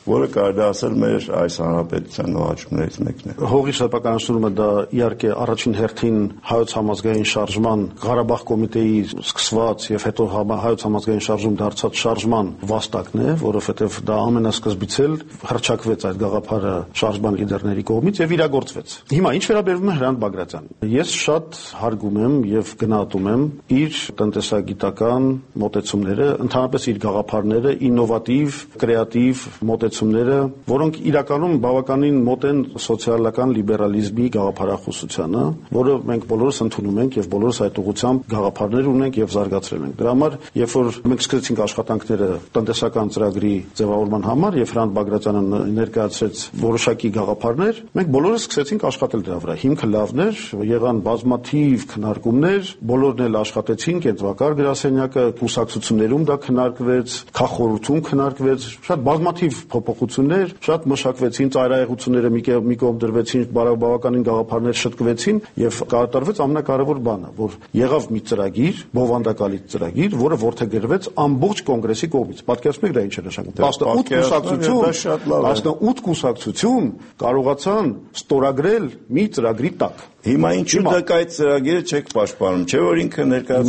որը կարելի ասել մեր այս հանրապետության նվաճումներից մեկն է։ Հողի սեփականացումը դա իհարկե առաջին հերթին հայոց համազգային շարժման Ղարաբաղ կոմիտեի սկսված եւ հետո հայոց համազգային շարժում դարձած շարժման վաստակն է, որովհետեւ դա ամենասկզբից էլ հռչակվեց այդ գաղափարը շարժման լիդերների կողմից եւ իրագործվեց։ Հիմա ինչ վերաբերում է Հրանտ Բագրատյանին, ես շատ հարգում եմ եւ գնահատում եմ իր տնտեսագիտական մոտեցումները, ընդհանրապես իր գաղափարները, ինովատիվ, կրեատիվ մոտեցումները, որոնք իրականում բավականին մոտ են սոցիալական լիբերալիզմի գաղափարախոսությանը, որը մենք բոլորս ընդունում ենք եւ բոլորս այդ ուղղությամբ գաղափարներ ունենք եւ զարգացրել ենք։ Դրա համար, երբ որ մենք սկսեցինք աշխատանքները տնտեսական ծրագրի ձևավորման համար եւ Հրանտ Բագրատյանը ներկայացրեց որոշակի գաղափարներ, մենք բոլորս սկսեցինք աշխատել դրա վրա։ Հիմքը լավն էր, եղան բազմաթիվ քննարկումներ, բոլորն էլ աշխատեցին, կենտրոնակարգ գրասենյակը կուսակցություններում դա քննարկվեց, քաղաքորությունում քննարկվեց, շատ բազմաթիվ փոփոխություններ, շատ մշակվեցին ծայրահեղությունները մի կողմ դրվեցին, բավականին գաղափարներ շտկվեցին եւ կատարվեց ամենակարևոր բանը, որ եղավ մի ծրագիր, բովանդակալի ծրագիր, որը որդեգրվեց ամբողջ կոնգրեսի կողմից։ Պատկերացնում եք դա ինչ է նշանակում։ 18 կուսակցություն կարողացան ստորագրել մի ծրագրի տակ։ Հիմա ինչու դուք այդ ծրագիրը չեք պաշտպանում, չէ՞ որ ինքը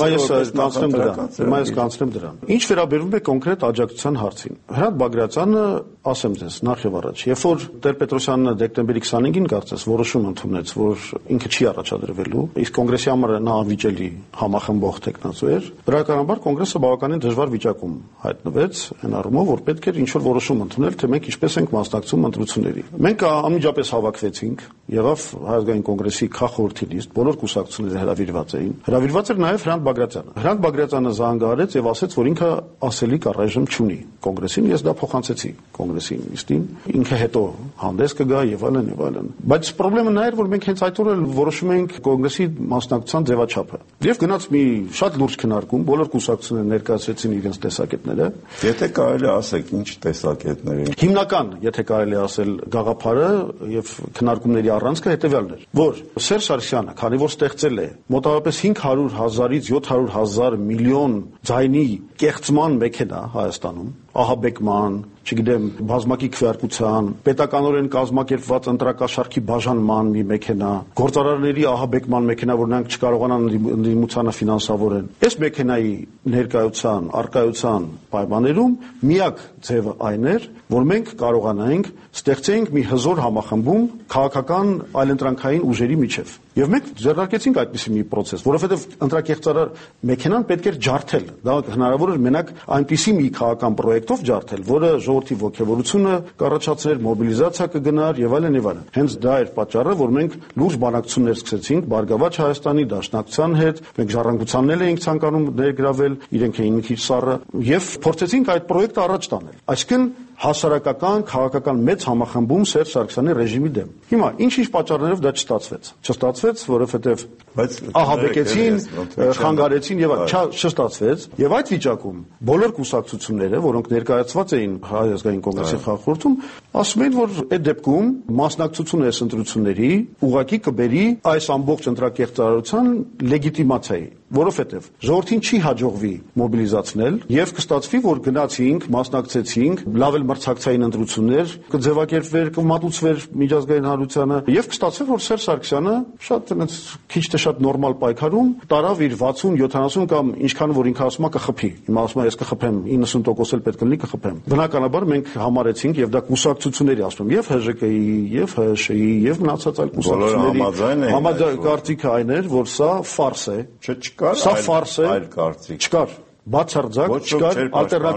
ներկայացնում Հիմա ես կանցնեմ դրան։ Ինչ վերաբերում է կոնկրետ աջակցության հարցին։ Հրանտ Բագրատյանը, ասեմ ձեզ, նախ եւ առաջ, երբ որ Տեր-Պետրոսյանը դեկտեմբերի 25-ին կարծես որոշում ընդունեց, որ ինքը չի առաջադրվելու, իսկ կոնգրեսի համար նա անվիճելի համախմբող տեխնացու էր, բնականաբար կոնգրեսը բավականին դժվար վիճակում հայտնվեց, այն առումով, որ պետք էր ինչ-որ որոշում ընդունել, թե մենք ինչպես ենք մասնակցում ընտրությունների։ Մենք անմիջապես հավաքվեցինք, եղավ Հայազգային կոնգրեսի խորհրդի նիստ, բոլոր կուսակցությունները հրավիրված էին։ Հրավիրված էր նաև Հրանտ Բագրատյանը։ Հրանտ Բագրատյանը զանգահարեց եւ ասեց, որ ինքը ասելիք առայժմ չունի կոնգրեսին, ես դա փոխանցեցի կոնգրեսի նիստին, ինքը հետո հանդես կգա եւ այլն եւ այլն։ Բայց խնդրեմը նա էր, որ մենք հենց այդ օրը որոշում ենք կոնգրեսի մասնակցության ձևաչափը։ Եվ գնաց մի շատ լուրջ քննարկում, բոլոր կուսակցությունները ներկայացրեցին իրենց տեսակետները։ Եթե կարելի ասեք, ինչ տեսակետներ են։ Հիմնական, եթե կարելի ասել, գաղափարը եւ քննարկումների առանցքը հետեւյալն էր, որ Սերժ Սարգսյանը, քանի որ ստեղծել է մոտավորապես 500,000-ից 700,000 միլիոն ձայնի կեղծման մեքենա Հայաստանում, ահաբեկման, չգիտեմ, բազմակի քվեարկության, պետականորեն կազմակերպված ընտրակաշառքի բաժանման մի մեքենա, գործարարների ահաբեկման մեքենա, որ նրանք չկարողանան ընդդիմությանը ֆինանսավորեն։ Այս մեքենայի ներկայության, առկայության պայմաններում միակ ձևը այն էր, որ մենք կարողանայինք ստեղծենք մի հզոր համախմբում քաղաքական այլընտրանքային ուժերի միջև։ Եվ մենք ձեռնարկեցինք այդպիսի մի process, որովհետև ընտրակեղծարար մեքենան պետք էր ջարդել։ Դա հնարավոր էր մենակ այնպիսի մի քաղաքական պրոյեկտով ջարդել, որը ժողովրդի ողջավորությունը կառաջացներ, մոբիլիզացիա կգնար եւ այլն եւ այլն։ Հենց դա էր պատճառը, որ մենք լուրջ բանակցություններ սկսեցինք Բարգավաճ Հայաստանի Դաշնակցության հետ, մենք ժառանգությանն էինք ցանկանում ներգրավել, իրենք էին մի քիչ սառը եւ փորձեցինք այդ պրոյեկտը առաջ տանել։ Այսինքն հասարակական, քաղաքական մեծ համախմբում Սերժ Սարգսյանի ռեժիմի դեմ։ Հիմա ինչ-ինչ պատճառներով դա չստացվեց։ Չստացվեց, որովհետև ահաբեկեցին, խանգարեցին եւ չստացվեց։ Եվ այդ վիճակում բոլոր կուսակցությունները, որոնք ներկայացված էին Հայազգային կոնգրեսի խորհրդում, ասում էին, որ այդ դեպքում մասնակցությունը այս ընտրությունների ուղղակի կբերի այս ամբողջ ընտրակեղծարարության լեգիտիմացիայի, որովհետև ժողովրդին չի հաջողվի մոբիլիզացնել եւ կստացվի, որ գնացինք, մասնակցեցինք, լավ էլ մրցակցային ընտրություններ կձևակերպվեր, կմատուցվեր միջազգային հանրությանը եւ կստացվի, որ Սերժ Սարգսյանը շատ այնց քիչ թե շատ նորմալ պայքարում տարավ իր 60-70 կամ ինչքան որ ինքը ասում է կխփի։ Հիմա ասում է ես կխփեմ 90% էլ պետք կլինի կխփեմ։ Բնականաբար մենք համարեցինք եւ դա կուսակցությունների ասում եմ, եւ ՀԺԿ-ի, եւ ՀՇ-ի, եւ մնացած այլ կուսակցությունների համաձայնագործիկը այն էր, որ սա ֆարս է։ Սա ֆարս է, այլ կարծիք չկար, բացարձակ չկար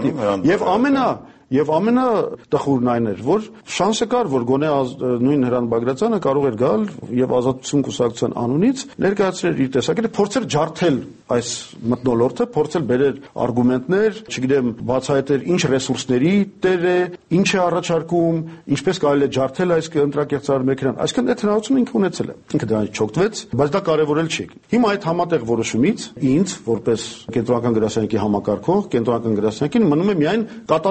ալտերնատիվ։ Եվ ամենատխուրն այն էր, որ շանսը կար, որ գոնե նույն Հրանտ Բագրատյանը կարող էր գալ եւ Ազատություն կուսակցության անունից ներկայացրել իր տեսակետը, փորձել ջարդել այս մթնոլորտը, փորձել բերել արգումենտներ, չգիտեմ, բացահայտել ինչ ռեսուրսների տեր է, ինչ է առաջարկում, ինչպես կարելի է ջարդել այս ընտրակեղծարար մեքենան։ Այսինքն այդ հնարավորությունը ինքը ունեցել է։ Ինքը դրանից չօգտվեց, բայց դա կարևորել չի։ Հիմա այդ համատեղ որոշումից ինձ, որպես կենտրոնական գրասենյակի համակարգող, կենտրոնական գրասենյակին մնում է միայն կատարել այդ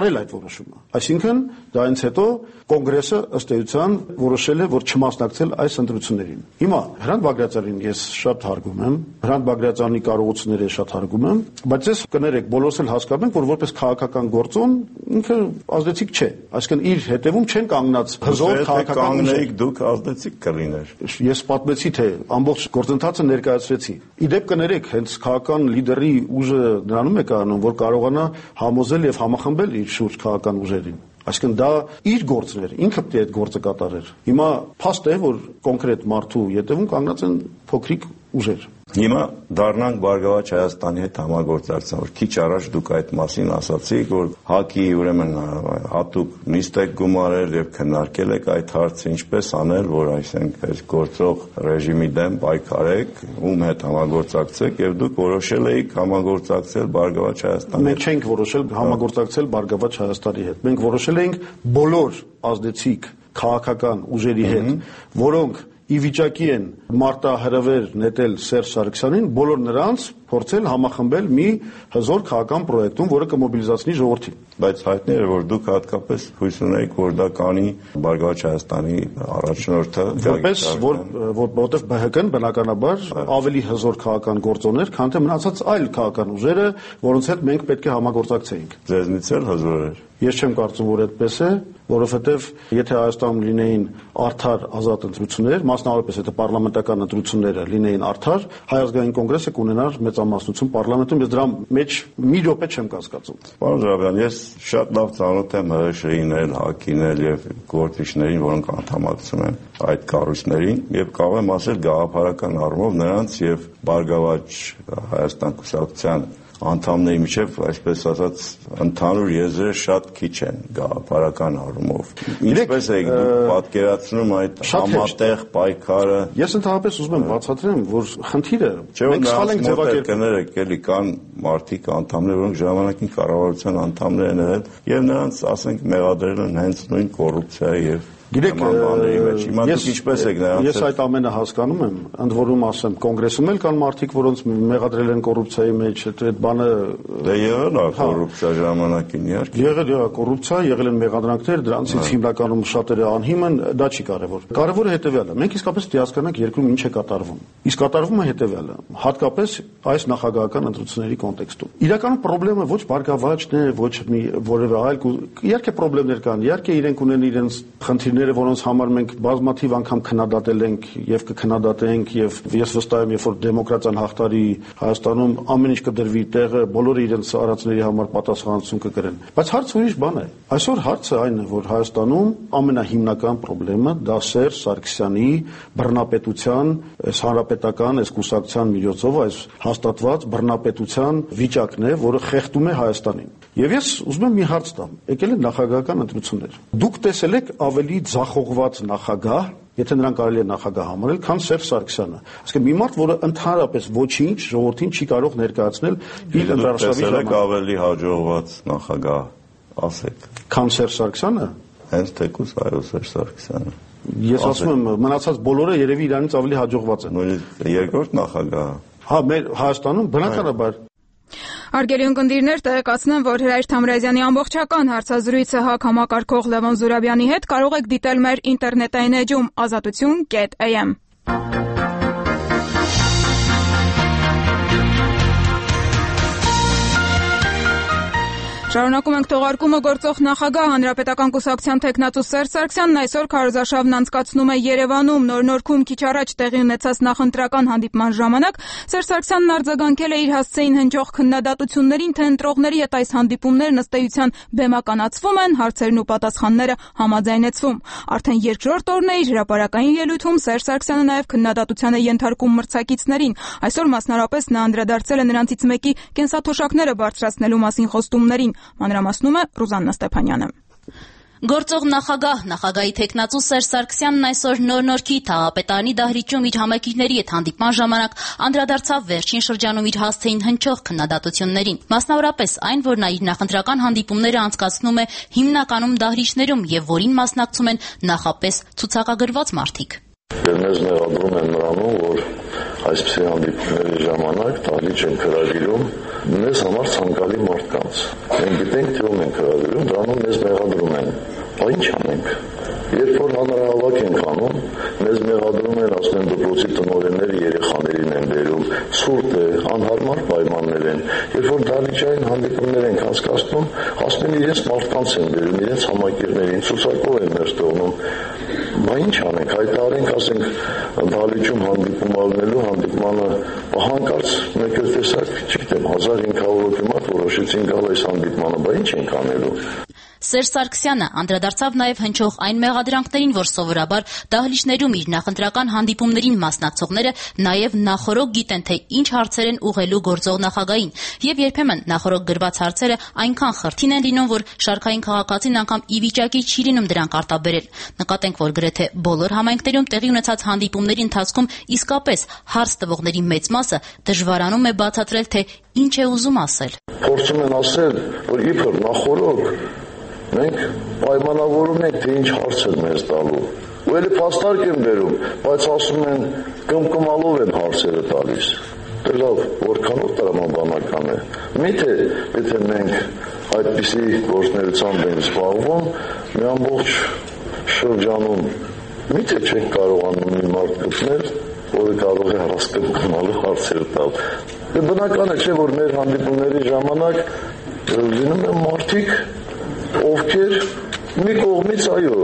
որոշումը։ Այսինքն դա ինձ հետո կոնգրեսը ըստ էության որոշել է, որ չմասնակցել այս ընտրություններին։ Հիմա Հրանտ Բագրատյանին ես շատ հարգում եմ, Հրանտ Բագրատյանի կարողությունները շատ հարգում եմ, բայց ես կներեք, բոլորս էլ հասկանում ենք, որ որպես քաղաքական գործոն ինքը ազդեցիկ չէ։ Այսինքն իր հետևում չեն կանգնած հզոր քաղաքական ուժեր։ Դուք ազդեցիկ կլիներ։ Ես պատմեցի, թե ամբողջ գործընթացը ներկայացրեցի։ Իդեպ կներեք, հենց քաղաքական լիդերի ուժը նրանում է կայանում, որ կարողանա համոզել եւ համախմբել իր շուրջ քաղաքական ուժերին։ Այսինքն դա իր գործն էր, ինքը պետք է այդ գործը կատարեր։ Հիմա փաստ է, որ կոնկրետ մարդու ետևում կանգնած են փոքրիկ ուժեր։ Հիմա դառնանք Բարգավաճ Հայաստանի հետ համագործակցության, որ քիչ առաջ դուք այդ մասին ասացիք, որ ՀԱԿ-ի ուրեմն հատուկ նիստ եք գումարել եւ քննարկել եք այդ հարցը, ինչպես անել, որ այսինքն այս գործող ռեժիմի դեմ պայքարեք, ում հետ համագործակցեք եւ դուք որոշել եք համագործակցել Բարգավաճ Հայաստանի հետ։ Մենք չենք որոշել համագործակցել Բարգավաճ Հայաստանի հետ։ Մենք որոշել ենք բոլոր ազդեցիկ քաղաքական ուժերի հետ, որոնք ի վիճակի են մարտահրավեր նետել Սերժ Սարգսյանին, բոլոր նրանց փորձել համախմբել մի հզոր քաղաքական պրոյեկտում, որը կմոբիլիզացնի ժողովրդին։ Բայց հայտնի է, որ դուք հատկապես հույս ունեիք, որ դա կանի Բարգավաճ Հայաստանի առաջնորդը, որպես որովհետև ԲՀԿ-ն բնականաբար ավելի հզոր քաղաքական գործոն էր, քան թե մնացած այլ քաղաքական ուժերը, որոնց հետ մենք պետք է համագործակցեինք։ Ձեզնից էլ հզոր էր։ Ես չեմ կարծում, որ այդպես է, որովհետև եթե Հայաստանում լինեին արդար ազատ ընտրություններ, մասնավորապես եթե պարլամենտական ընտրությունները լինեին արդար, Հայ ազգային կոնգրեսը կունենար մեծամասնություն պարլամենտում, ես դրա մեջ մի րոպե չեմ կասկածում։ Պարոն Ջրաբյան, ես շատ լավ ծանոթ եմ ՀՀՇ-ին էլ, ՀԱԿ-ին էլ եւ գործիչներին, որոնք անդամակցում են այդ կառույցներին, եւ կարող եմ ասել գաղափարական առումով նրանց եւ Բարգավաճ Հայաստան կուսակցության անդամների միջև, այսպես ասած, ընդհանուր եզրերը շատ քիչ են գաղափարական առումով։ Ինչպես եք դուք պատկերացնում այդ համատեղ պայքարը։ Ես ընդհանրապես ուզում եմ բացատրեմ, որ խնդիրը մենք սխալ ենք ձևակերպել։ Կներեք, էլի կան մարդիկ անդամներ, որոնք ժամանակին կառավարության անդամներ են եղել եւ նրանց, ասենք, մեղադրել են հենց նույն կոռուպցիայի եւ Գիտեք, ես այդ ամենը հասկանում եմ, ընդ որում ասեմ, կոնգրեսում էլ կան մարդիկ, որոնց մեղադրել են կոռուպցիայի մեջ, այդ բանը դե եղել է կոռուպցիա ժամանակին, իհարկե։ Եղել է կոռուպցիա, եղել են մեղադրանքներ, դրանցից հիմնականում շատերը անհիմն, դա չի կարևոր։ Կարևորը հետեւյալը, մենք իսկապես պետք է հասկանանք երկրում ինչ է կատարվում։ Իսկ կատարվում է հետեւյալը, հատկապես այս նախագահական ընտրությունների կոնտեքստում։ Իրականում խնդրեմը ոչ Բարգավաճն է, ոչ մի որևէ այլ, իհարկե խնդիրներ կան, իհարկե իրենք ունեն իրենց խնդիրները, որոնց համար մենք բազմաթիվ անգամ քննադատել ենք եւ կքննադատենք եւ ես վստահ եմ, երբ որ դեմոկրատիան հաղթարի Հայաստանում ամեն ինչ կդրվի տեղը, բոլորը իրենց արածների համար պատասխանատվություն կկրեն։ Բայց հարցը ուրիշ բան է։ Այսօր հարցը այն է, որ Հայաստանում ամենահիմնական խնդրեմը դա Սերժ Սարգսյանի բռնապետության, այս հանրապետական, այս կուսակցության միջոցով այս հաստատված բռնապետության վիճակն է, որը խեղդում է Հայաստանին։ Եվ ես ուզում եմ մի հարց տամ։ Եկել են նախագահական ընտրություններ։ Դուք տեսել եք ավելի ձախողված նախագահ, եթե նրան կարելի է նախագահ համարել, քան Սերժ Սարգսյանը։ Այսինքն մի մարդ, որը ընդհանրապես ոչինչ ժողովրդին չի կարող ներկայացնել իր ընտրաշավի ժամանակ։ Ավելի հաջողված նախագահ, ասեք։ Քան Սերժ Սարգսյանը։ Հենց թեկուզ այո Սերժ Սարգսյանը։ Ես ասում եմ, մնացած բոլորը երևի իրանից ավելի հաջողված են։ Նույնիսկ երկրորդ նախագահը։ Հա, մեր Հայաստանում բնականաբար Հարգելի ունկնդիրներ, տեղեկացնեմ, որ Հրայր Թամրազյանի ամբողջական հարցազրույցը ՀԱԿ համակարգող Լևոն Զուրաբյանի հետ կարող եք դիտել մեր ինտերնետային էջում azatutun.am։ Շարունակում ենք թողարկումը գործող նախագահ հանրապետական կուսակցության տեխնատու Սերժ Սարգսյանն այսօր քարոզարշավն անցկացնում է Երևանում։ Նոր-Նորքում քիչ առաջ տեղի ունեցած նախընտրական հանդիպման ժամանակ Սերժ Սարգսյանն արձագանքել է իր հասցեին հնչող քննադատություններին, թե ընտրողների հետ այս հանդիպումներն ըստ էության բեմականացվում են, հարցերն ու պատասխանները համաձայնեցվում։ Արդեն երկրորդ օրն է իր հրապարակային ելույթում Սերժ Սարգսյանը նաև քննադատության է ենթարկում մրցակիցներին։ Այսօր մասնարարպես նա անդրադարձել է նրանցից մեկի կենսաթոշակները բարձրացնելու մասին խոստումներին։ Մանրամասնում է Ռուզաննա Ստեփանյանը։ Գործող նախագահի տեխնատու Սերժ Սարգսյանն այսօր Նոր-Նորքի Թաղապետարանի դահլիճում իր համակիրների հետ հանդիպման ժամանակ անդրադարձավ վերջին շրջանում իր հասցեին հնչող քննադատություններին։ Մասնավորապես այն, որ նա իր նախընտրական հանդիպումները անցկացնում է հիմնականում դահլիճներում եւ որին մասնակցում են նախապես ցուցակագրված մարդիկ։ Մեզ մեղադրում են նրանում, որ այսպիսի հանդիպումների ժամանակ դահլիճ են հրավիրում մեզ համար ցանկալի մարդկանց։ Մենք գիտենք, թե ում ենք հրավիրում, դրանում մեզ մեղադրում են։ Բա ինչ անենք։ Երբ որ հանրահավաք ենք անում, մեզ մեղադրում են, ասում են դպրոցի տնօրենները երեխաներին են բերում, ցուրտ է, անհարմար պայմաններ են։ Երբ որ դահլիճային հանդիպումներ ենք անցկացնում, ասում են իրենց մարդկանց են բերում, իրենց համակերներին, ցուցակով են մեր տողնում։ Բա ինչ անենք, հայտարարենք, ասենք դահլիճում հանդիպում առնելու հանդիպմանը հանկարծ մեկ էլ տեսակ, չգիտեմ, 1500 հոգի մարդ որոշեցին գալ այս հանդիպմանը, բա ինչ ենք անելու։ Սերժ Սարգսյանը անդրադարձավ նաև հնչող այն մեղադրանքներին, որ սովորաբար դահլիճներում իր նախընտրական հանդիպումներին մասնակցողները նաև նախօրոք գիտեն, թե ինչ հարցեր են ուղղելու գործող նախագահին, եւ երբեմն նախօրոք գրված հարցերը այնքան խրթին են լինում, որ շարքային քաղաքացին անգամ ի վիճակի չի լինում դրանք արտաբերել։ Նկատենք, որ գրեթե բոլոր համայնքներում տեղի ունեցած հանդիպումների ընթացքում իսկապես հարց տվողների մեծ մասը դժվարանում է բացատրել, թե ինչ է ուզում ասել։ Փորձում են ասել, որ իբր նախօրոք մենք պայմանավորում ենք, թե ինչ հարցեր մեզ տալու։ Ու էլի փաստարկ են բերում, բայց ասում են կմկմալով են հարցերը տալիս։ Դե լավ, որքանով տրամաբանական է։ Միթե, եթե մենք այդպիսի գործունեությամբ ենք զբաղվում, մի ամբողջ շրջանում, միթե չենք կարողանում մի մարդ գտնել, որը կարող է կմկմալով հարցեր տալ։ Դե բնական է, չէ, որ մեր հանդիպումների ժամանակ լինում են մարդիկ, ովքեր մի կողմից այո,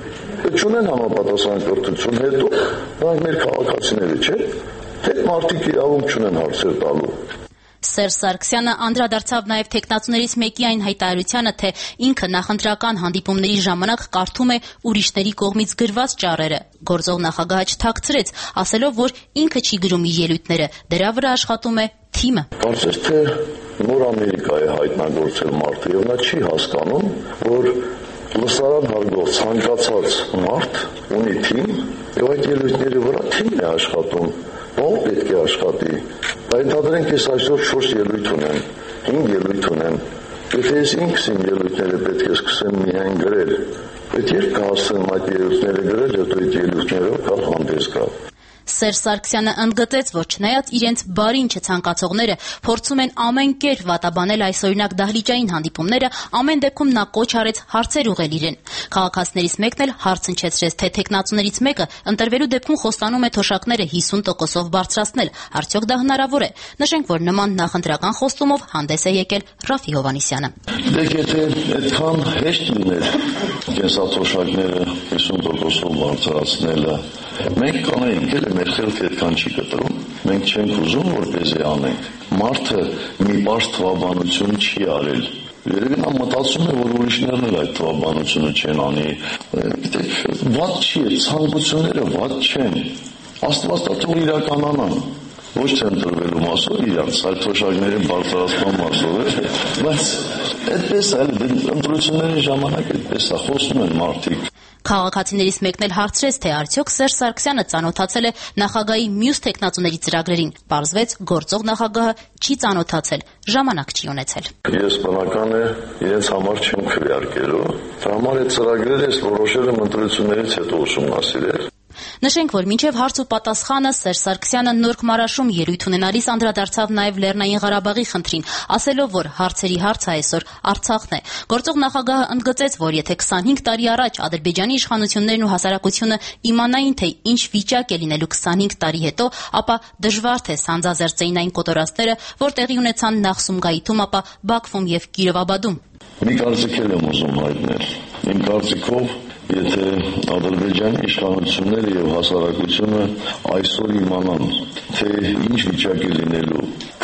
չունեն համապատասխան կրթություն, հետո նրանք մեր քաղաքացիները, չէ՞, թե մարդիկ իրավունք չունեն հարցեր տալու։ Սերժ Սարգսյանը անդրադարձավ նաև թեկնածուներից մեկի այն հայտարարությանը, թե ինքը նախընտրական հանդիպումների ժամանակ կարդում է ուրիշների կողմից գրված ճառերը։ Գործող նախագահը չթաքցրեց, ասելով, որ ինքը չի գրում իր ելույթները, դրա վրա աշխատում է թիմը։ Կարծես թե նոր Ամերիկա է հայտնագործել մարդը, եւ նա չի հասկանում, որ լսարան հարգող ցանկացած մարդ ունի թիմ, եւ այդ ելույթների վրա թիմն է աշխատում։ Ո՞վ պետք է աշխատի։ Ենթադրենք, ես այսօր 4 ելույթ ունեմ, 5 ելույթ ունեմ։ Եթե ես ինքս իմ ելույթները պետք է սկսեմ միայն գրել, այդ երբ կհասցնեմ այդ ելույթները գրել, հետո այդ ելույթներով կա հանդես գալ։ Սերժ Սարգսյանը ընդգծեց, որ չնայած իրենց բարին չցանկացողները փորձում են ամեն կերպ վատաբանել այսօրինակ դահլիճային հանդիպումները, ամեն դեպքում նա կոչ արեց հարցեր ուղղել իրեն։ Քաղաքացիներից մեկն էլ հարց հնչեցրեց, թե թեկնածուներից մեկը ընտրվելու դեպքում խոստանում է թոշակները 50%-ով բարձրացնել, արդյոք դա հնարավոր է։ Նշենք, որ նման նախընտրական խոստումով հանդես է եկել Ռաֆի Հովհաննիսյանը։ Դեք եթե այդքան հեշտ լիներ կենսաթոշակները 50%-ով բարձրացնելը, մենք կանենք, էլ մեր խելքը այդքան չի կտրում, մենք չենք ուզում, որպեսզի անենք։ Մարդը մի բարձ թվաբանություն չի արել։ Երևի նա մտածում է, որ ուրիշներն էլ այդ թվաբանությունը չեն անի։ Գիտեք, վատ չի, ցանկությունները վատ չեն։ Աստված տա թող իրականանան։ Ոչ թե ընտրվելու մասով իրանց, այլ թոշակների բարձրացման մասով է, բայց այդպես է, ընտրությունների ժամանակ այդպես է, խոսում են մարդիկ։ Քաղաքացիներից մեկն էլ հարցրեց, թե արդյոք Սերժ Սարգսյանը ծանոթացել է նախագահի մյուս թեկնածուների ծրագրերին։ Պարզվեց, գործող նախագահը չի ծանոթացել, ժամանակ չի ունեցել։ Ես բնական է իրենց համար չեմ քվեարկելու։ Դա համար այդ ծրագրերը ես որոշել եմ ընտրություններից հետո ուսումնասիրել։ Նշենք, որ մինչև հարց ու պատասխանը Սերժ Սարգսյանը Նորք Մարաշում ելույթ ունենալիս անդրադարձավ նաև Լեռնային Ղարաբաղի խնդրին, ասելով, որ հարցերի հարցը այսօր Արցախն է։ Գործող նախագահը ընդգծեց, որ եթե 25 տարի առաջ Ադրբեջանի իշխանություններն ու հասարակությունը իմանային, թե ինչ վիճակ է լինելու 25 տարի հետո, ապա դժվար թե սանձազերծեին այն կոտորածները, որ տեղի ունեցան նախ Սումգայիթում, ապա Բաքվում եւ Կիրովաբադում։ Մի կարծիք եմ ուզում հայտնել։ Իմ կարծիքով եթե Ադրբեջանի իշխանությունները եւ հասարակությունը այսօր իմանան, թե ինչ վիճակ է լինելու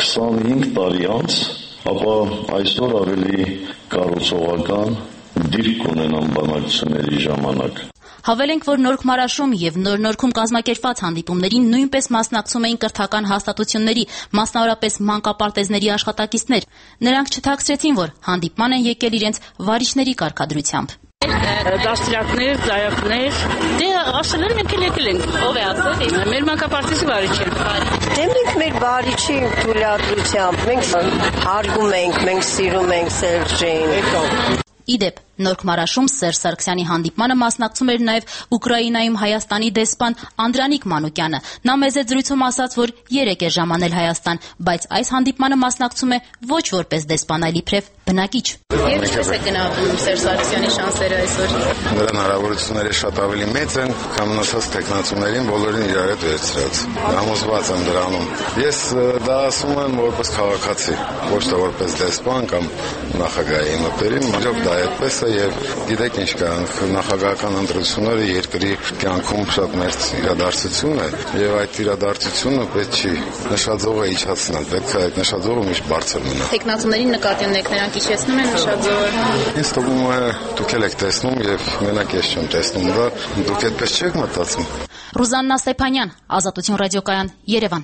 25 տարի անց, ապա այսօր ավելի կառուցողական դիրք կունենան բանակցությունների ժամանակ։ Հավելենք, որ Նորք Մարաշում եւ Նոր-Նորքում կազմակերպված հանդիպումներին նույնպես մասնակցում էին կրթական հաստատությունների, մասնավորապես մանկապարտեզների աշխատակիցներ։ Նրանք չթաքցրեցին, որ հանդիպման են եկել իրենց վարիչների կարգադրությամբ։ Դաստիարակներ, ծայրակներ, դե ասել ենք եկել ենք, ով է ասել, մեր մանկապարտեզի վարիչը։ Դե մենք մեր վարիչի թույլատրությամբ, մենք հարգում ենք, մենք սիրում ենք Սերժին։ Իդեպ, Նոր Քմարաշում Սերժ Սարգսյանի հանդիպմանը մասնակցում էր նաև Ուկրաինայում Հայաստանի դեսպան Անդրանիկ Մանուկյանը։ Նա մեծ զրույցում ասաց, որ 3 է ժամանել Հայաստան, բայց այս հանդիպմանը մասնակցում է ոչ որպես դեսպան, այլ իբրև բնակիչ։ Եվ ինչպես է գնահատում Սերժ Սարգսյանի շանսերը այսօր։ Նրա հնարավորությունները շատ ավելի մեծ են, քան մնացած տեխնացուներին բոլորին իրար հետ վերցրած։ Համոզված եմ դրանում։ Ես դա ասում եմ որպես քաղաքացի, ոչ թե որպես դեսպան կամ նախագահի մտերիմ, այլև դա այդպես է եւ գիտեք ինչ կա, նախագահական ընտրությունները երկրի կյանքում շատ մեծ իրադարձություն է եւ այդ իրադարձությունը պետք չի նշաձողը իջացնել, պետք է այդ նշաձողը միշտ բարձր մնա։ Տեխնացուներին նկատի ունեք, նրանք իջեցնում են նշաձողը։ Ինձ թվում է դուք եք տեսնում եւ մենակ ես չեմ տեսնում դա, դուք այդպես չեք մտածում։ Ռուզաննա Ստեփանյան, Ազատություն ռադիոկայան, Երևան։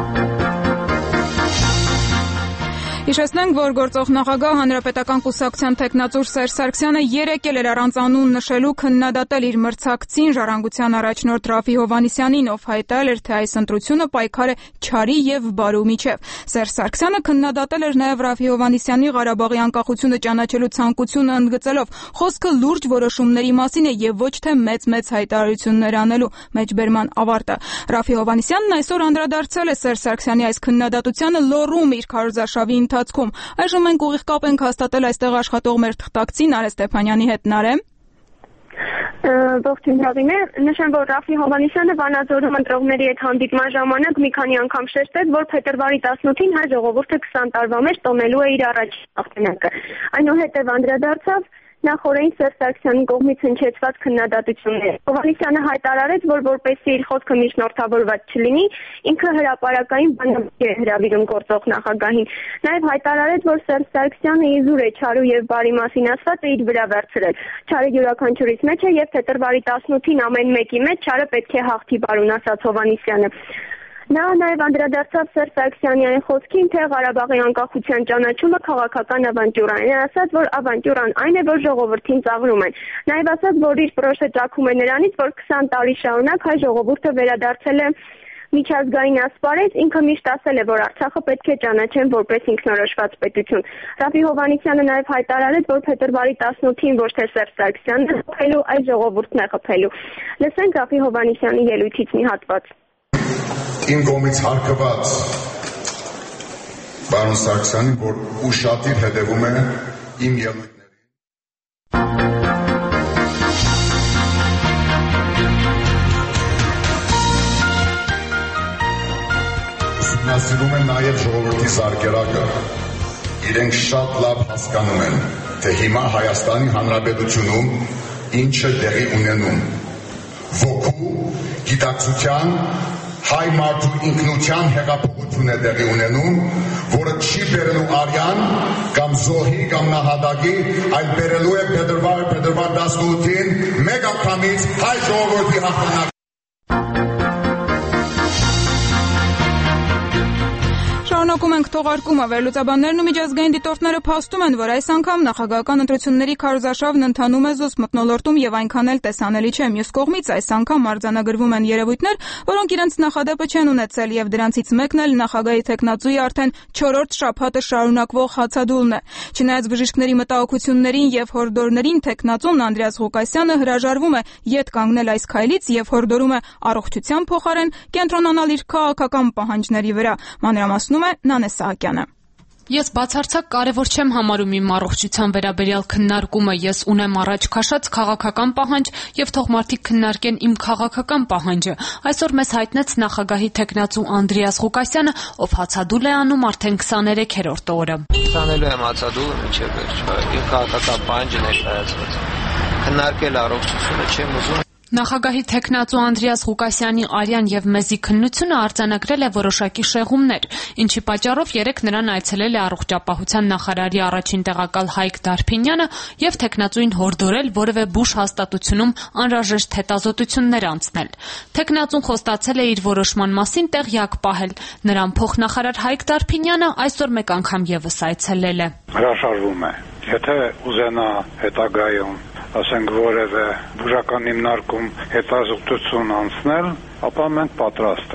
Հիշեցնենք, որ գործող նախագահ Հանրապետական կուսակցության թեկնածու Սերժ Սարգսյանը եկել էր առանց անուն նշելու քննադատել իր մրցակցին Ժառանգության առաջնորդ Ռաֆի Հովհաննիսյանին, ով հայտարարել էր, թե այս ընտրությունը պայքար է չարի եւ բարու միջև։ Սերժ Սարգսյանը քննադատել էր նաեւ Ռաֆի Հովհաննիսյանի Ղարաբաղի անկախությունը ճանաչելու ցանկությունը ընդգծելով, խոսքը լուրջ որոշումների մասին է եւ ոչ թե մեծ հայտարարություններ անելու մեջբերման ավարտը։ Ռաֆի Հովհաննիսյանն այսօր անդրադարձել է Սերժ Սարգսյանի այս քննադատությանը լոռում իր քարոզարշավի ընթացքում։ Այժմ մենք ուղիղ կապ ենք հաստատել այստեղ աշխատող մեր թղթակցի Նարէ Ստեփանյանի հետ։ Նարէ։ Ողջույն Ռավինե, նշեմ, որ Ռաֆի Հովհաննիսյանը Վանաձորում ընտրողների հետ հանդիպման ժամանակ մի քանի անգամ շեշտեց, որ փետրվարի 18-ին հայ ժողովուրդը 20 տարվա մեջ տոնելու է իր առաջին հաղթանակը։ Այնուհետև անդրադարձավ նախորդին Սերժ Սարգսյանի կողմից հնչեցված քննադատություններ։ Հովհաննիսյանը հայտարարեց, որ որպեսզի իր խոսքը միջնորդավորված չլինի, ինքը հրապարակային բանալի է հրավիրում գործող նախագահին։ Նաև հայտարարեց, որ Սերժ Սարգսյանը իզուր է չարու եւ բարի մասին ասվածը իր վրա վերցրել։ Չարը յուրաքանչյուրից մեջ է եւ փետրվարի 18-ին ամեն մեկի մեջ չարը պետք է հաղթի բարուն, ասաց Հովհաննիսյանը։ Նա նաև անդրադարձավ Սերժ Սարգսյանի այն խոսքին, թե Ղարաբաղի անկախության ճանաչումը քաղաքական ավանտյուրա է։ Նա ասաց, որ ավանտյուրան այն է, որ ժողովրդին ծաղրում են։ Նաև ասաց, որ իր պրոշը ճաքում է նրանից, որ 20 տարի շարունակ հայ ժողովուրդը վերադարձել է միջազգային ասպարեզ, ինքը միշտ ասել է, որ Արցախը պետք է ճանաչեն որպես ինքնորոշված պետություն։ Ռաֆի Հովհաննիսյանը նաև հայտարարեց, որ փետրվարի 18-ին ոչ թե Սերժ Սարգսյանն է խփելու, այլ ժողովուրդն է խփելու։ Լսենք Ռաֆի Հովհաննիսյանի ելույթից մի հատված։ Իմ կողմից հարկված պարոն Սարգսյանին, որ ուշադիր հետևում է իմ ելույթներին։ Ուսումնասիրում են նաև ժողովրդի զարկերակը։ Իրենք շատ լավ հասկանում են, թե հիմա Հայաստանի Հանրապետությունում ինչ է տեղի ունենում։ Ոգու, գիտակցության, հայ մարդու ինքնության հեղափոխություն է տեղի ունենում, որը չի բերելու արյան կամ զոհի կամ նահատակի, այլ բերելու է փետրվար 18-ին մեկ անգամից հայ ժողովրդի հաղթանակ։ Շարունակում ենք թողարկումը։ Վերլուծաբաններն ու միջազգային դիտորդները փաստում են, որ այս անգամ նախագահական ընտրությունների քարոզարշավն ընթանում է զուսպ մթնոլորտում եւ այնքան էլ տեսանելի չէ։ Մյուս կողմից այս անգամ արձանագրվում են երևույթներ, որոնք իրենց նախադեպը չեն ունեցել եւ դրանցից մեկն էլ նախագահի թեկնածուի արդեն 4-րդ շաբաթը շարունակվող հացադուլն է։ Չնայած բժիշկների մտահոգություններին եւ հորդորներին, թեկնածուն Անդրեաս Ղուկասյանը հրաժարվում է ետ կանգնել այս քայլից եւ հորդորում է առողջության փոխարեն կենտրոնանալ իր քաղաքական պահանջների վրա։ Մանրամասնում է Նանե Սահակյանը։ Ես բացարձակ կարևոր չեմ համարում իմ առողջության վերաբերյալ քննարկումը, ես ունեմ առաջ քաշած քաղաքական պահանջ եւ թող մարդիկ քննարկեն իմ քաղաքական պահանջը։ Այսօր մեզ հայտնեց նախագահի թեկնածու Անդրեաս Ղուկասյանը, ով հացադուլ է անում արդեն 23-րդ օրը։ Ցանելու եմ հացադուլը մինչև վերջ, իմ քաղաքական պահանջը ներկայացված։ Քննարկել առողջությունը չեմ ուզում։ Նախագահի թեկնածու Անդրեաս Ղուկասյանի արյան եւ մեզի քննությունը արձանագրել է որոշակի շեղումներ, ինչի պատճառով երեկ նրան այցելել է առողջապահության նախարարի առաջին տեղակալ Հայկ Դարփինյանը եւ թեկնածուին հորդորել որևէ բուժ հաստատությունում անհրաժեշտ հետազոտություններ անցնել։ Թեկնածուն խոստացել է իր որոշման մասին տեղյակ պահել։ Նրան փոխնախարար Հայկ Դարփինյանը այսօր մեկ անգամ եւս այցելել է։ Հրաշալվում է, եթե ուզենա հետագայում ասենք որևէ բուժական հիմնարկում հետազոտություն անցնել, ապա մենք պատրաստ ենք։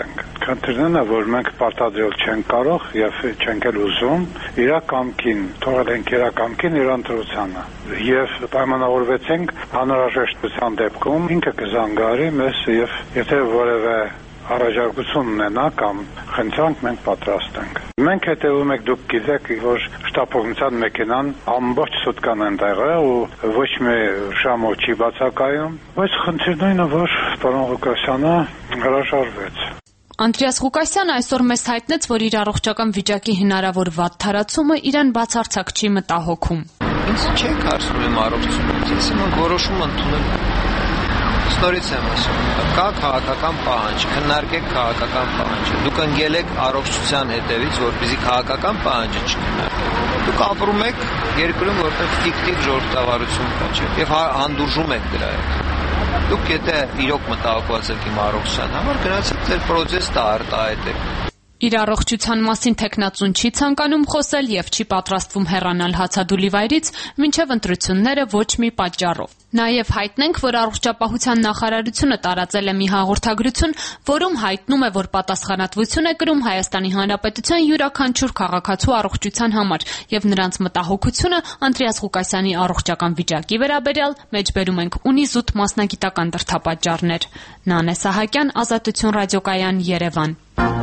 Քանտրնն է, որ մենք պարտադրել չենք կարող եւ չենք էլ ուզում իր կամքին, թողել ենք իր կամքին իր ընտրությանը։ Եվ պայմանավորվեցինք անհրաժեշտության դեպքում ինքը կզանգարի մեզ եւ եթե որևէ առաջարկություն ունենա կամ խնդրանք մենք պատրաստ ենք։ Մենք հետևում ենք, դուք գիտեք, որ շտապօգնության մեքենան ամբողջ սուտկան այնտեղ է ու ոչ մի ժամով չի բացակայում, բայց խնդիրն այն է, որ պարոն Ղուկասյանը հրաժարվեց։ Անդրեաս Ղուկասյանը այսօր մեզ հայտնեց, որ իր առողջական վիճակի հնարավոր վատ թարացումը իրեն բացարձակ չի մտահոգում։ Ինձ չեք հարցնում իմ առողջությունից, ես իմ որոշում ընդունել Ստորից եմ ասում, կա քաղաքական պահանջ, քննարկեք քաղաքական պահանջը։ Դուք ընկել եք առողջության հետևից, որպեսզի քաղաքական պահանջը չքննարկեք։ Դուք ապրում եք երկրում, որտեղ ֆիկտիվ ժողովրդավարություն կա, չէ՞, եւ հանդուրժում եք դրա հետ։ Դուք եթե իրոք մտահոգված եք իմ առողջության համար, գնացեք ձեր պրոցեսը արտահայտեք։ Իր առողջության մասին թեկնածուն չի ցանկանում խոսել եւ չի պատրաստվում հեռանալ հացադուլի վայրից, մինչեւ ընտրությունները ոչ մի պատճառով։ Նաեւ հայտնենք, որ առողջապահության նախարարությունը տարածել է մի հաղորդագրություն, որում հայտնում է, որ պատասխանատվություն է կրում Հայաստանի Հանրապետության յուրաքանչյուր քաղաքացու առողջության համար եւ նրանց մտահոգությունը Անդրեաս Ղուկասյանի առողջական վիճակի վերաբերյալ մեջբերում ենք ունի զուտ մասնագիտական դրդապատճառներ։ Նանե Սահակյան, Ազատություն ռադիոկայան, Երևան։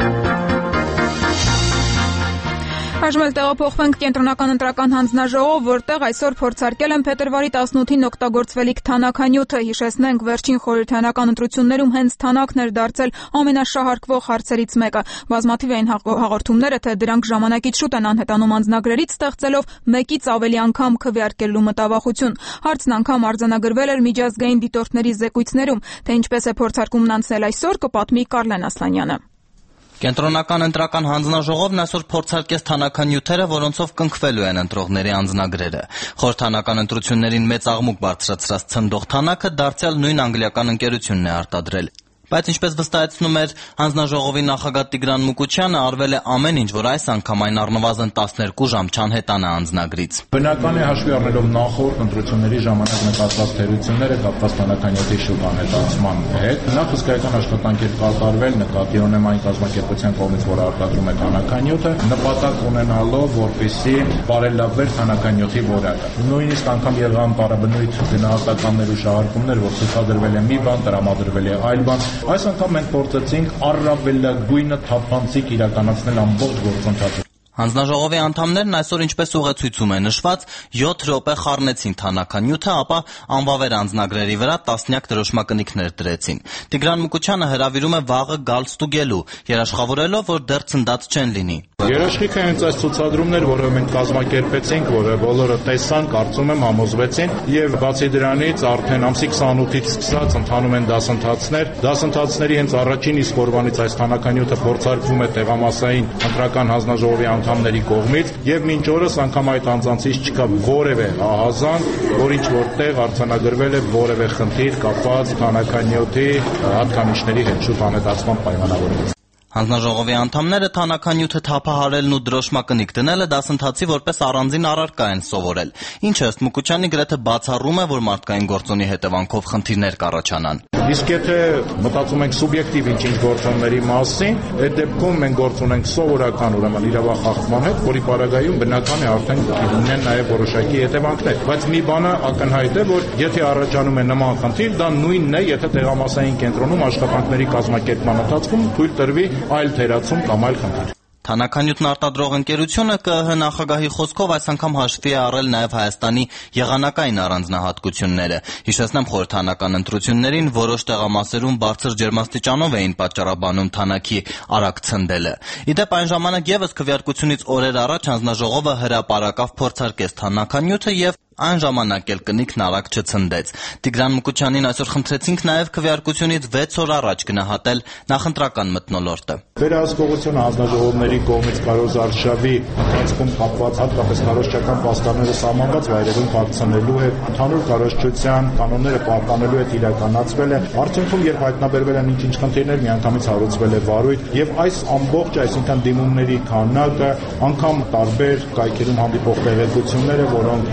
Այժմ տեղափոխվենք կենտրոնական ընտրական հանձնաժողով, որտեղ այսօր փորձարկել են փետրվարի 18-ին օգտագործվելիք թանաքանյութը։ Հիշեցնենք, վերջին խորհրդարանական ընտրություններում հենց թանաքն էր դարձել ամենաշահարկվող հարցերից մեկը։ Բազմաթիվ էին հաղորդումները, թե դրանք ժամանակից շուտ են անհետանում անձնագրերից, ստեղծելով մեկից ավելի անգամ քվեարկելու մտավախություն։ Հարցն անգամ արձանագրվել էր միջազգային դիտորդների զեկույցներում, թե ինչպես է փորձարկումն անցել այսօր, կպատմի Կարլեն Ասլանյանը։ Կենտրոնական ընտրական հանձնաժողովն այսօր փորձարկեց թանաքանյութերը, որոնցով կնքվելու են ընտրողների անձնագրերը։ Խորհրդարանական ընտրություններին մեծ աղմուկ բարձրացրած ցնդող թանակը դարձյալ նույն անգլիական ընկերությունն է արտադրել։ Բայց ինչպես վստահեցնում էր հանձնաժողովի նախագահ Տիգրան Մուկուչյանը, արվել է ամեն ինչ, որ այս անգամ այն առնվազն 12 ժամ չանհետանա անձնագրից։ Բնական է հաշվի առնելով նախորդ ընտրությունների ժամանակ նկատված թերությունները կապված թանաքանյութի շուտ անհետացման հետ, նախ հսկայական աշխատանք էր կատարվել նկատի ունեմ այն կազմակերպության կողմից, որ արտադրում է թանաքանյութը, նպատակ ունենալով, որպեսզի բարելավվեր թանաքանյութի որակը։ Նույնիսկ անգամ եղան տարաբնույթ գնահատականներ ու շահարկումներ, որ ցուցադրվել է մի բան, տրամադրվել է այլ բան։ Այս անգամ մենք փորձեցինք առավելագույնը թափանցիկ իրականացնել ամբողջ գործընթացը։ Հանձնաժողովի անդամներն այսօր ինչպես ուղեցույցում է նշված 7 րոպե խառնեցին թանաքանյութը, ապա անվավեր անձնագրերի վրա տասնյակ դրոշմակնիկներ դրեցին։ Տիգրան Մուկուչյանը հրավիրում է վաղը գալ ստուգելու, երաշխավորելով, որ դեռ ցնդած չեն լինի։ Երաշխիքը հենց այս ցուցադրումներ, որը մենք կազմակերպեցինք, որը բոլորը տեսան, կարծում եմ համոզվեցին, եւ բացի դրանից արդեն ամսի 28-ից սկսած ընթանում են դասընթացներ։ Դասընթացների հենց առաջին իսկ օրվանից այս թանաքանյութը փորձարկվում է տեղամասային ընտրական հանձնաժողովի անդամների կողմից եւ մինչ օրս անգամ այդ անձանցից չկա որևէ ահազանգ, որ ինչ որտեղ արձանագրվել է որևէ խնդիր կապված թանաքանյութի հատկանիշների հետ շուտ անհետացման պայմանավորված։ Հանձնաժողովի անդամները թանաքանյութը թափահարելն ու դրոշմակնիկ դնելը դասընթացի որպես առանձին առարկա են սովորել, ինչը ըստ Մուկուչյանի գրեթե բացառում է, որ մարդկային գործոնի հետևանքով խնդիրներ կառաջանան։ Իսկ եթե մտածում ենք սուբյեկտիվ ինչ-ինչ գործոնների մասին, այդ դեպքում մենք գործ ունենք սովորական ուրեմն իրավախախտման հետ, որի պարագայում բնական է արդեն ունեն նաև որոշակի հետևանքներ, բայց մի բանը ակնհայտ է, որ եթե առաջանում է նման խնդիր, դա նույնն է, եթե տեղամասային կենտրոնում աշխատանքների կազմակերպման ընթացքում թույլ տրվի այլ թերացում կամ այլ խնդիր։ Թանաքանյութն արտադրող ընկերությունը ԿԸՀ նախագահի խոսքով այս անգամ հաշվի է առել նաև Հայաստանի եղանակային առանձնահատկությունները։ Հիշեցնեմ, խորհրդարանական ընտրություններին որոշ տեղամասերում բարձր ջերմաստիճանով էին պատճառաբանում թանաքի արագ ցնդելը։ Ի դեպ այն ժամանակ եւս քվեարկությունից օրեր առաջ հանձնաժողովը հրապարակավ փորձարկեց թանաքանյութը եւ այն ժամանակ էլ կնիքն արագ չցնդեց։ Տիգրան Մուկուչյանին այսօր խնդրեցինք նաև քվեարկությունից 6 օր առաջ գնահատել նախընտրական մթնոլորտը։ Վերահսկողությունը հանձնաժողովների կողմից քարոզարշավի ընթացքում կապված հատկապես քարոզչական պաստառները սահմանված վայրերում փակցնելու հետ ընդհանուր քարոզչության կանոնները պահպանելու հետ իրականացվել է։ Արդյունքում, երբ հայտնաբերվել են ինչ-ինչ խնդիրներ, միանգամից հարուցվել է վարույթ եւ այս ամբողջ, այսինքն դիմումների քանակը, անգամ տարբեր կայքերում հանդիպող տեղեկությունները, որոնք հիմք են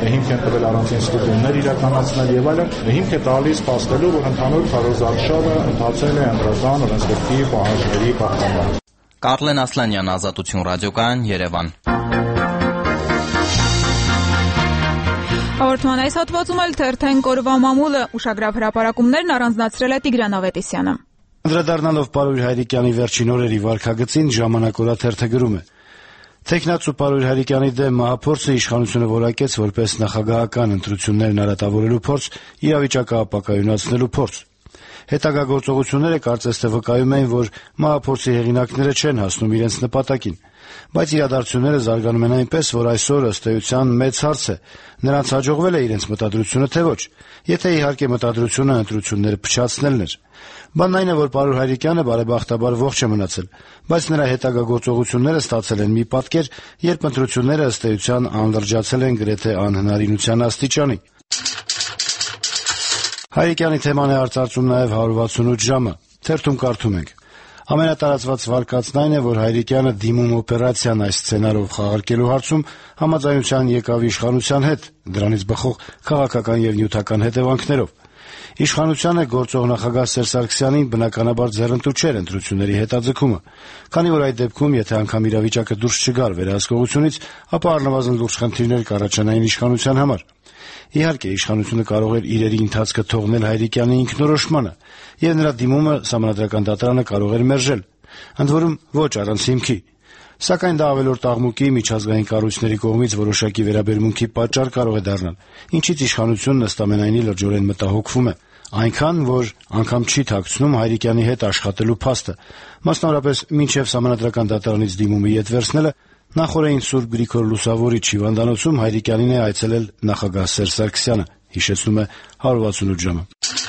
ձեռնարկվել առանցին ստուգումներ իրականացնել եւ այլն, հիմք է տալիս փաստելու, որ ընդհանուր քարոզարշավը ընթացել է անդրադառն օրենսգրքի պահանջների պահպանմամբ։ Կարլեն Ասլանյան, Ազատություն ռադիոկայան, Երևան։ Հաղորդման այս հատվածում էլ թերթեն կորվա մամուլը ուշագրավ հրապարակումներն առանձնացրել է Տիգրան Ավետիսյանը։ Անդրադառնալով Պարույր Հայրիկյանի վերջին օրերի վարքագծին ժամանակ օրաթերթը գրում է. Թեկնածու Պարույր Հայրիկյանի դեմ մահափորձը իշխանությունը որակեց որպես նախագահական ընտրություններն արատավորելու փորձ, իրավիճակը ապակայունացնելու փորձ։ Հետագա գործողությունները կարծես թե վկայում էին, որ մահափորձի հեղինակները չեն հասնում իրենց նպատակին, բայց իրադարձությունները զարգանում են այնպես, որ այսօր ըստ էության մեծ հարց է. նրանց հաջողվել է իրենց մտադրությունը, թե ոչ, եթե իհարկե մտադրությունը ընտրությունները փչացնելն էր։ Բանն այն է, որ Պարույր Հայրիկյանը բարեբախտաբար ողջ է մնացել, բայց նրա հետագա գործողությունները ստացել են մի պատկեր, երբ ընտրությունները ըստ էության անլրջացել են գրեթե անհնարինության աստիճանի։ Հայրիկյանի թեման է արծարծում նաև 168 ժամը։ Թերթում կարդում ենք. ամենատարածված վարկածն այն է, որ Հայրիկյանը դիմում օպերացիան այս սցենարով խաղարկելու հարցում համաձայնության եկավ իշխանության հետ, դրանից բխող քաղաքական եւ նյութական հետևանքներով։ Իշխանությանը գործող նախագահ Սերժ Սարգսյանին բնականաբար ձեռնտու չէր ընտրությունների հետաձգումը, քանի որ այդ դեպքում, եթե անգամ իրավիճակը դուրս չգար վերահսկողությունից, ապա առնվազն լուրջ խնդիրներ կառաջանային իշխանության համար։ Իհարկե, իշխանությունը կարող էր իրերի ընթացքը թողնել Հայրիկյանի ինքնորոշմանը, եւ նրա դիմումը Սահմանադրական դատարանը կարող էր մերժել, ընդ որում ոչ առանց հիմքի։ Սակայն դա ավելորդ աղմուկի միջազգային կառույցների կողմից որոշակի վերաբերմունքի պատճառ կարող է դառնալ, ինչից իշխանությունն ըստ ամենայնի լրջորեն մտահոգվում է, այնքան, որ անգամ չի թաքցնում Հայրիկյանի հետ աշխատելու փաստը, մասնավորապես մինչև Սահմանադրական դատարանից դիմումը ետ վերցնելը, նախորդին Սուրբ Գրիգոր Լուսավորիչ հիվանդանոցում Հայրիկյանին է այցելել նախագահ Սերժ Սարգսյանը, հիշեցնում է 168 ժամը։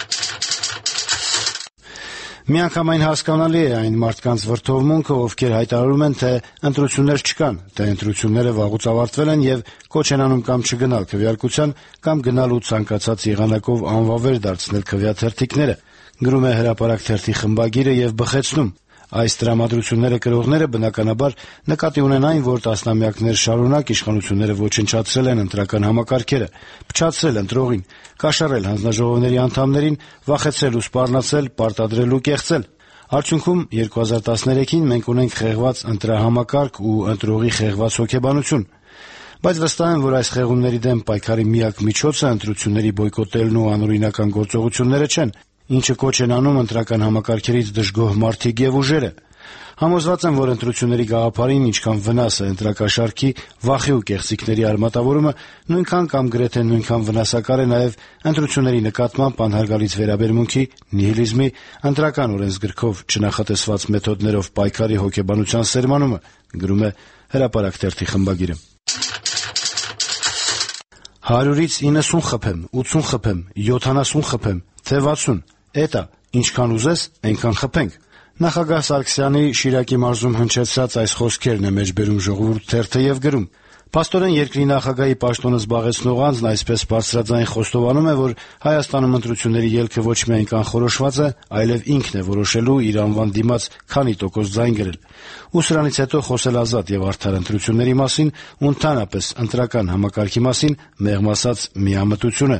Միանգամայն հասկանալի է այն մարդկանց վրդովմունքը, ովքեր հայտարարում են, թե ընտրություններ չկան, թե ընտրությունները վաղուց ավարտվել են եւ կոչ են անում կամ չգնալ քվեարկության, կամ գնալ ու ցանկացած եղանակով անվավեր դարձնել քվեաթերթիկները, գրում է Հրապարակ թերթի խմբագիրը եւ բխեցնում. այս տրամադրությունները կրողները բնականաբար նկատի ունեն այն, որ տասնամյակներ շարունակ իշխանությունները ոչնչացրել են ընտրական համակարգերը, փչացրել ընտրողին, կաշառել հանձնաժողովների անդամներին, վախեցրել ու սպառնացել, պարտադրել ու կեղծել։ Արդյունքում 2013-ին մենք ունենք խեղված ընտրահամակարգ ու ընտրողի խեղված հոգեբանություն։ Բայց վստահ եմ, որ այս խեղումների դեմ պայքարի միակ միջոցը ընտրությունների բոյկոտելն ու անօրինական գործողությունները չեն, ինչը կոչ են անում ընտրական համակարգերից դժգոհ մարդիկ եւ ուժերը։ Համոզված եմ, որ ընտրությունների գաղափարին ինչքան վնաս է ընտրակաշարքի, վախի ու կեղծիքների արմատավորումը, նույնքան կամ գրեթե նույնքան վնասակար է նաեւ ընտրությունների նկատմամբ անհարգալից վերաբերմունքի, նիհիլիզմի, ընտրական օրենսգրքով չնախատեսված մեթոդներով պայքարի հոգեբանության սերմանումը, գրում է Հրապարակ թերթի խմբագիրը։ 100-ից 90 խփեմ, 80 խփեմ, 70 խփեմ, թե 60, էտա, ինչքան ուզես, այնքան խփենք։ Նախագահ Սարգսյանի Շիրակի մարզում հնչեցած այս խոսքերն է մեջբերում Ժողովուրդ թերթը եւ գրում. Պաստորեն երկրի նախագահի պաշտոնը զբաղեցնող անձն այսպես բարձրաձայն խոստովանում է, որ Հայաստանում ընտրությունների ելքը ոչ միայն կանխորոշված է, այլև ինքն է որոշելու իր անվան դիմաց քանի տոկոս ձայն գրել։ Ու սրանից հետո խոսել ազատ եւ արդար ընտրությունների մասին ու ընդհանրապես ընտրական համակարգի մասին մեղմ ասած միամտություն է։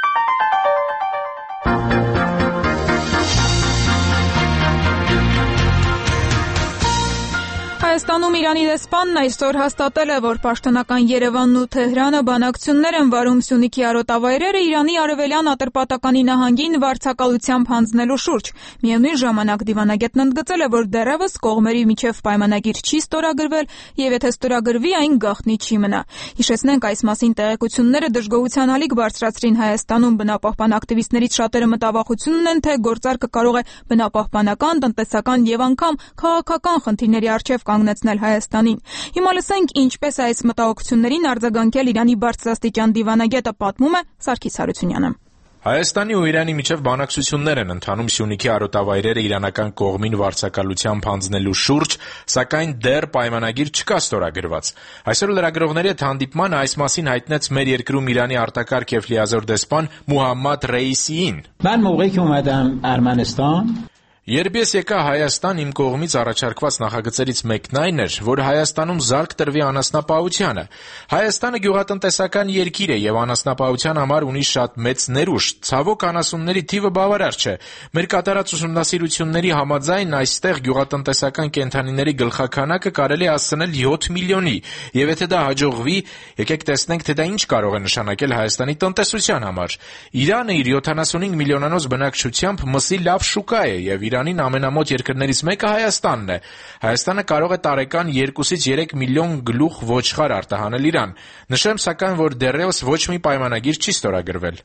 Հայաստանում Իրանի դեսպանն այսօր հաստատել է, որ պաշտոնական Երևանն ու Թեհրանը բանակցություններ են վարում Սյունիքի արոտավայրերը Իրանի արևելյան Ատրպատականի նահանգին վարձակալությամբ հանձնելու շուրջ։ Միևնույն ժամանակ դիվանագետն ընդգծել է, որ դեռևս կողմերի միջև պայմանագիր չի ստորագրվել եւ եթե ստորագրվի, այն գաղտնի չի մնա։ Հիշեցնենք, այս մասին տեղեկությունները դժգոհության ալիք բարձրացրին Հայաստանում բնապահպան ակտիվիստներից շատերը մտավախություն ունեն, թե գործարքը կարող է բնապահպանական, տնտեսական եւ անգամ քաղաքական խնդիրների առջև կանգնեցնել Հայաստանին։ Հիմա լսենք, ինչպես այս մտահոգություններին արձագանքել Իրանի բարձրաստիճան դիվանագետը, պատմում է Սարգիս Հարությունյանը։ Հայաստանի ու Իրանի միջև բանակցություններ են ընթանում Սյունիքի արոտավայրերը իրանական կողմին վարձակալությամբ հանձնելու շուրջ, սակայն դեռ պայմանագիր չկա ստորագրված։ Այսօր լրագրողների հետ հանդիպմանը այս մասին հայտնեց մեր երկրում Իրանի արտակարգ եւ լիազոր դեսպան Մուհամմադ Ռեյիսիին։ Երբ ես եկա Հայաստան, իմ կողմից առաջարկված նախագծերից մեկն այն էր, որ Հայաստանում զարկ տրվի անասնապահությանը։ Հայաստանը գյուղատնտեսական երկիր է եւ անասնապահության համար ունի շատ մեծ ներուժ։ Ցավոք անասունների թիվը բավարար չէ։ Մեր կատարած ուսումնասիրությունների համաձայն այստեղ գյուղատնտեսական կենդանիների գլխաքանակը կարելի է հասցնել 7 միլիոնի, եւ եթե դա հաջողվի, եկեք տեսնենք, թե դա ինչ կարող է նշանակել Հայաստանի տնտեսության համար։ Իրանը իր 75 միլիոնանոց բնակչությամբ մսի լավ շուկա է եւ Իրանին ամենամոտ երկրներից մեկը Հայաստանն է։ Հայաստանը կարող է տարեկան 2-ից 3 միլիոն գլուխ ոչխար արտահանել Իրան։ Նշեմ սակայն, որ դեռևս ոչ մի պայմանագիր չի ստորագրվել։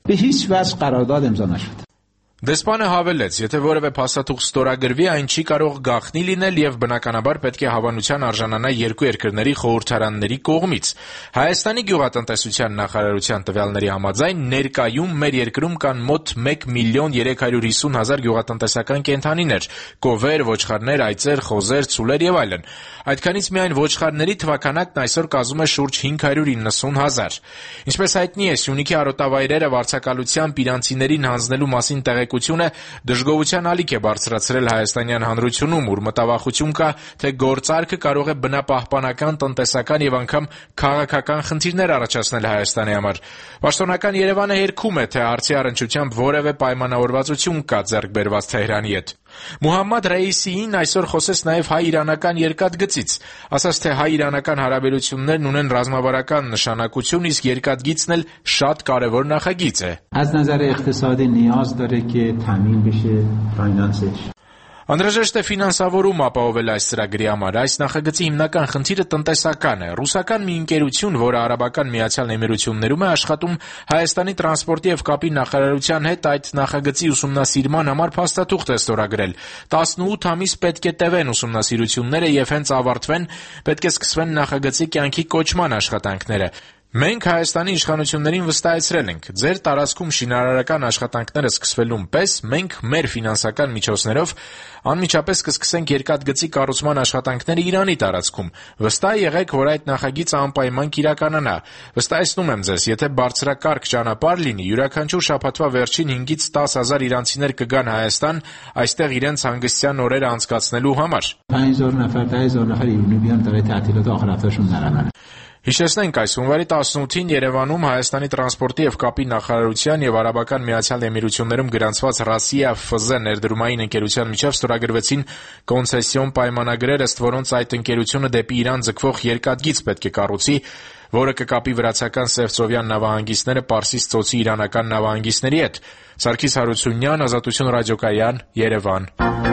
Դեսպանը հավելեց, եթե որևէ փաստաթուղթ ստորագրվի, այն չի կարող գաղտնի լինել եւ բնականաբար պետք է հավանության արժանանա երկու երկրների խորհրդարանների կողմից։ Հայաստանի գյուղատնտեսության նախարարության տվյալների համաձայն ներկայում մեր երկրում կան մոտ 1 միլիոն 350 հազար գյուղատնտեսական կենդանիներ՝ կովեր, ոչխարներ, այծեր, խոզեր, ցուլեր եւ այլն։ Այդքանից միայն ոչխարների թվաքանակն այսօր կազմում է շուրջ 590 հազար։ Ինչպես հայտնի է, Սյունիքի արոտավայրերը վարձակալությամբ իրանցիներին հանձնելու մասին տեղեկությունը դժգոհության ալիք է բարձրացրել հայաստանյան հանրությունում, ուր մտավախություն կա, թե գործարքը կարող է բնապահպանական, տնտեսական եւ անգամ քաղաքական խնդիրներ առաջացնել Հայաստանի համար։ Պաշտոնական Երևանը հերքում է, թե հարցի առնչությամբ որևէ պայմանավորվածություն կա ձեռք բերված Թեհրանի հետ։ Մուհամմադ Ռեյիսիին այսօր խոսեց նաև հայ-իրանական երկաթգծից, ասաց, թե հայ-իրանական հարաբերություններն ունեն ռազմավարական նշանակություն, իսկ երկաթգիծն էլ շատ կարևոր նախագիծ է։ از نظر اقتصادی نیاز داره که تامین بشه فاینانسش Անհրաժեշտ է ֆինանսավորում ապահովել այս ծրագրի համար։ Այս նախագծի հիմնական խնդիրը տնտեսական է։ Ռուսական մի ընկերություն, որը Արաբական Միացյալ Էմիրություններում է աշխատում, Հայաստանի տրանսպորտի եւ կապի նախարարության հետ այդ նախագծի ուսումնասիրման համար փաստաթուղթ է ստորագրել։ 18 ամիս պետք է տևեն ուսումնասիրությունները եւ հենց ավարտվեն, պետք է սկսվեն նախագծի կյանքի կոչման աշխատանքները։ Մենք Հայաստանի իշխանություններին վստահեցրել ենք, ձեր տարածքում շինարարական աշխատանքները սկսվելուն պես մենք մեր ֆինանսական միջոցներով անմիջապես կսկսենք երկաթգծի կառուցման աշխատանքները Իրանի տարածքում։ Վստահ եղեք, որ այդ նախագիծը անպայման կիրականանա։ Վստահեցնում եմ ձեզ, եթե բարձրակարգ ճանապարհ լինի, յուրաքանչյուր շաբաթվա վերջին 5-ից 10 հազար իրանցիներ կգան Հայաստան, այստեղ իրենց հանգստյան օրերը անցկացնելու համար։ 5000 نفر 10000 نفر ایرانی بیان برای تعطیلات آخر هفتهشون نرن Հիշեցնենք, այս հունվարի 18-ին Երևանում Հայաստանի տրանսպորտի եւ կապի նախարարության եւ Արաբական Միացյալ Էմիրություններում գրանցված Ռասիա ՖԶ ներդրումային ընկերության միջև ստորագրվեցին կոնցեսիոն պայմանագրեր, ըստ որոնց այդ ընկերությունը դեպի Իրան ձգվող երկաթգիծ պետք է կառուցի, որը կկապի վրացական Սևծովյան նավահանգիստները Պարսից ծոցի իրանական նավահանգիստների հետ։ Սարգիս Հարությունյան, Ազատություն ռադիոկայան, Երևան։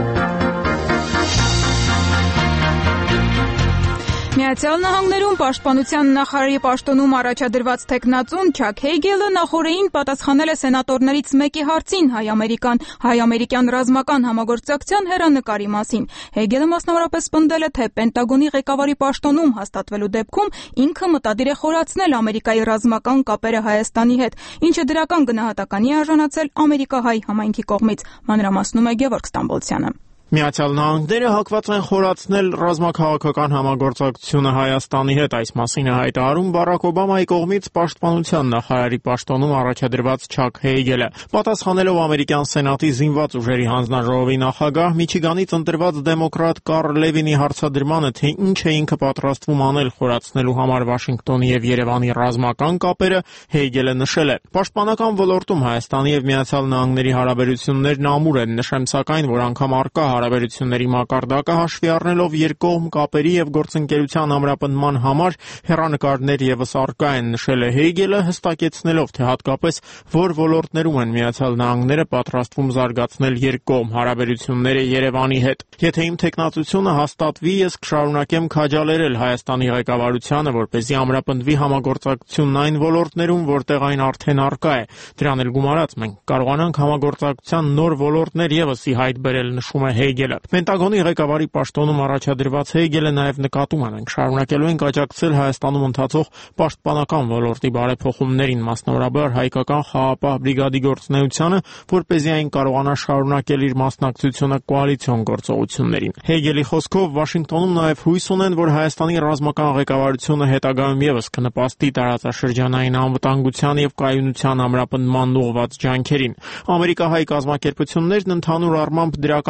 Միացյալ Նահանգներում պաշտպանության նախարարի պաշտոնում առաջադրված տեխնացուն Չակ Հեյգելը նախորդին պատասխանել է սենատորներից մեկի հարցին հայ-ամերիկյան ռազմական համագործակցության հեռանկարի մասին։ Հեյգելը մասնավորապես պնդել է, թե Պենտագոնի ղեկավարի պաշտոնում հաստատվելու դեպքում ինքը մտադիր է խորացնել Ամերիկայի ռազմական կապերը Հայաստանի հետ, ինչը դրական գնահատականի է արժանացել ամերիկա-հայ համայնքի կողմից, մանրամասնում է Գևորգ Ստամբոլցյանը։ Միացյալ Նահանգները հակված են խորացնել ռազմաքաղաքական համագործակցությունը Հայաստանի հետ, այս մասին է հայտարարում Բարակ Օբամայի կողմից պաշտպանության նախարարի պաշտոնում առաջադրված Չակ Հեյգելը։ Պատասխանելով ամերիկյան սենատի զինված ուժերի հանձնաժողովի նախագահ Միչիգանից ընտրված դեմոկրատ Կարլ Լևինի հարցադրմանը, թե ինչ է ինքը պատրաստվում անել խորացնելու համար Վաշինգտոնի եւ Երևանի ռազմական կապերը, Հեյգելը նշել է. Պաշտպանական ոլորտում Հայաստանի եւ Միացյալ Նահանգների հարաբերություններն ամուր են, նշեմ սակայն, որ անգամ առկա հարաբերությունների մակարդակը հաշվի առնելով երկկողմ կապերի եւ գործընկերության ամրապնդման համար հեռանկարներ եւս առկա են, նշել է Հեյգելը, հստակեցնելով, թե հատկապես որ ոլորտներում են Միացյալ Նահանգները պատրաստվում զարգացնել երկկողմ հարաբերությունները Երևանի հետ։ Եթե իմ տեխնացությունը հաստատվի, ես կշարունակեմ քաջալերել Հայաստանի ղեկավարությանը, որպեսզի ամրապնդվի համագործակցությունն այն ոլորտներում, որտեղ այն արդեն առկա է։ Դրան էլ գումարած մենք կարողանանք համագործակցության նոր ոլորտներ եւս ի հայտ բերել, նշում է Հեյգելը։ Պենտագոնի ղեկավարի պաշտոնում առաջադրված Հեյգելը նաև նկատում ունենք շարունակելու ենք աջակցել Հայաստանում ընթացող պաշտպանական ոլորտի բարեփոխումներին, մասնավորաբար հայկական խաղապահ բրիգադի գործունեությանը, որպեսզի այն կարողանա շարունակել իր մասնակցությունը կոալիցիոն գործողություններին։ Հեյգելի խոսքով Վաշինգտոնում նաև հույս ունեն, որ Հայաստանի ռազմական ղեկավարությունը հետագայում եւս կնպաստի տարածաշրջանային անվտանգության եւ կայունության ամրապնդման ուղղված ջանքերին։ Ամերիկա-հայ կազմակերպություններն ընդհանուր առմամբ դրական են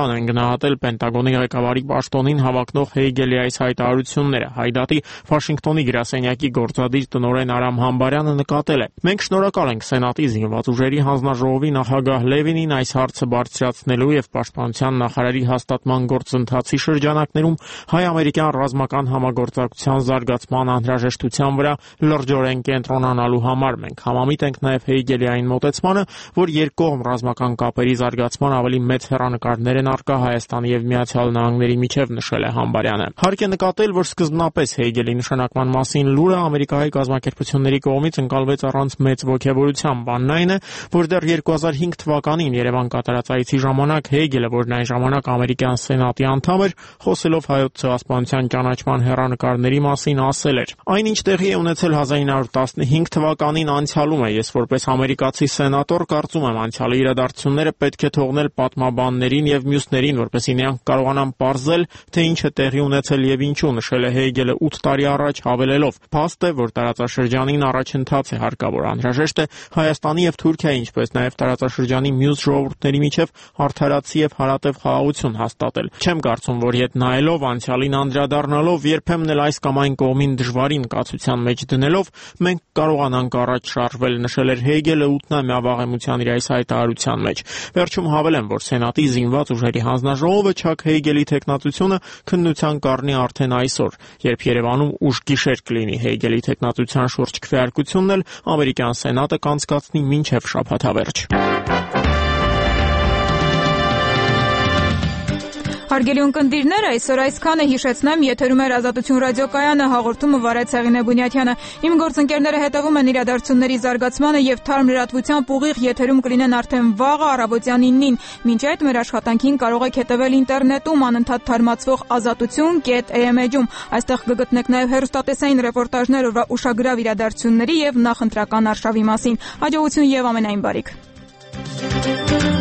գնահատել Պենտագոնի ղեկավարի պաշտոնին հավակնող Հեյգելի այս հայտարարությունները։ Հայդատի Վաշինգտոնի գրասենյակի գործադիր տնօրեն Արամ Համբարյանը նկատել է. «Մենք շնորհակալ ենք Սենատի զինված ուժերի հանձնաժողովի նախագահ Լևինին այս հարցը բարձրացնելու եւ Պաշտպանության նախարարի հաստատման գործընթացի շրջանակներում հայ-ամերիկյան ռազմական համագործակցության զարգացման անհրաժեշտության վրա լրջորեն կենտրոնանալու համար։ Մենք համամիտ ենք նաեւ Հեյգելի այն մոտեցմանը, որ երկկողմ ռազմական կապերի զարգացման ավելի մեծ հեռանկարներ են առկա Հայաստանի եւ Միացյալ Նահանգների միջև», նշել է Համբարյանը։ Հարկ է նկատել, որ սկզբնապես Հեյգելի նշանակման մասին լուրը Ամերիկայի կազմակերպությունների կողմից ընկալվեց առանց մեծ ոգևորության։ Բանն այն է, որ դեռ 2005 թվականին Երևան կատարած այցի ժամանակ Հեյգելը, որն այն ժամանակ ամերիկյան սենատի անդամ էր, խոսելով հայոց ցեղասպանության ճանաչման հեռանկարների մասին ասել էր. «Այնինչ տեղի է ունեցել 1915 թվականին անցյալում է։ Ես որպես ամերիկացի սենատոր կարծում եմ անցյալի իրադարձությունները պետք է թողնել պատմաբաններին եւ մյուսներին, որպեսզի նրանք կարողանան պարզել, թե ինչ է տեղի ունեցել եւ ինչու», նշել է Հեյգելը 8 տարի առաջ, հավելելով. «Փաստ է, որ տարածաշրջանին առաջընթաց է հարկավոր։ Անհրաժեշտ է Հայաստանի եւ Թուրքիայի, ինչպես նաեւ տարածաշրջանի մյուս ժողովուրդների միջև արդարացի եւ հարատեւ խաղաղություն հաստատել։ Չեմ կարծում, որ ետ նայելով, անցյալին անդրադառնալով, երբեմն էլ այս կամ այն կողմին դժվարին կացության մեջ դնելով, մենք կարողանանք առաջ շարժվել», նշել էր Հեյգելը 8-ամյա վաղեմության իր այս հայտարարության մեջ։ Վերջում հավելեմ, որ Սենատի զինված ուժերի հանձնաժողովը Չակ Հեյգելի թեկնածությունը քննության կառնի արդեն այսօր, երբ Երևանում ուշ գիշեր կլինի։ Հեյգելի թեկնածության շուրջ քվեարկությունն էլ ամերիկյան սենատը կանցկացնի մինչև շաբաթավերջ։ Հարգելի ունկնդիրներ, այսօր այսքան է, հիշեցնեմ, եթերում էր Ազատություն ռադիոկայանը, հաղորդումը վարեց Հեղինե Բունյաթյանը։ Իմ գործընկերները հետևում են իրադարձությունների զարգացմանը եւ թարմ լրատվությամբ ուղիղ եթերում կլինեն արդեն վաղը առավոտյան 9-ին։ Մինչ այդ մեր աշխատանքին կարող եք հետևել ինտերնետում անընդհատ թարմացվող azatutun.am-ում։ Այստեղ կգտնեք նաեւ հեռուստատեսային ռեպորտաժներ օրվա ուշագրավ իրադարձությունների եւ նախընտրական արշավի մասին։ Հաջողություն եւ ամենայն բարիք։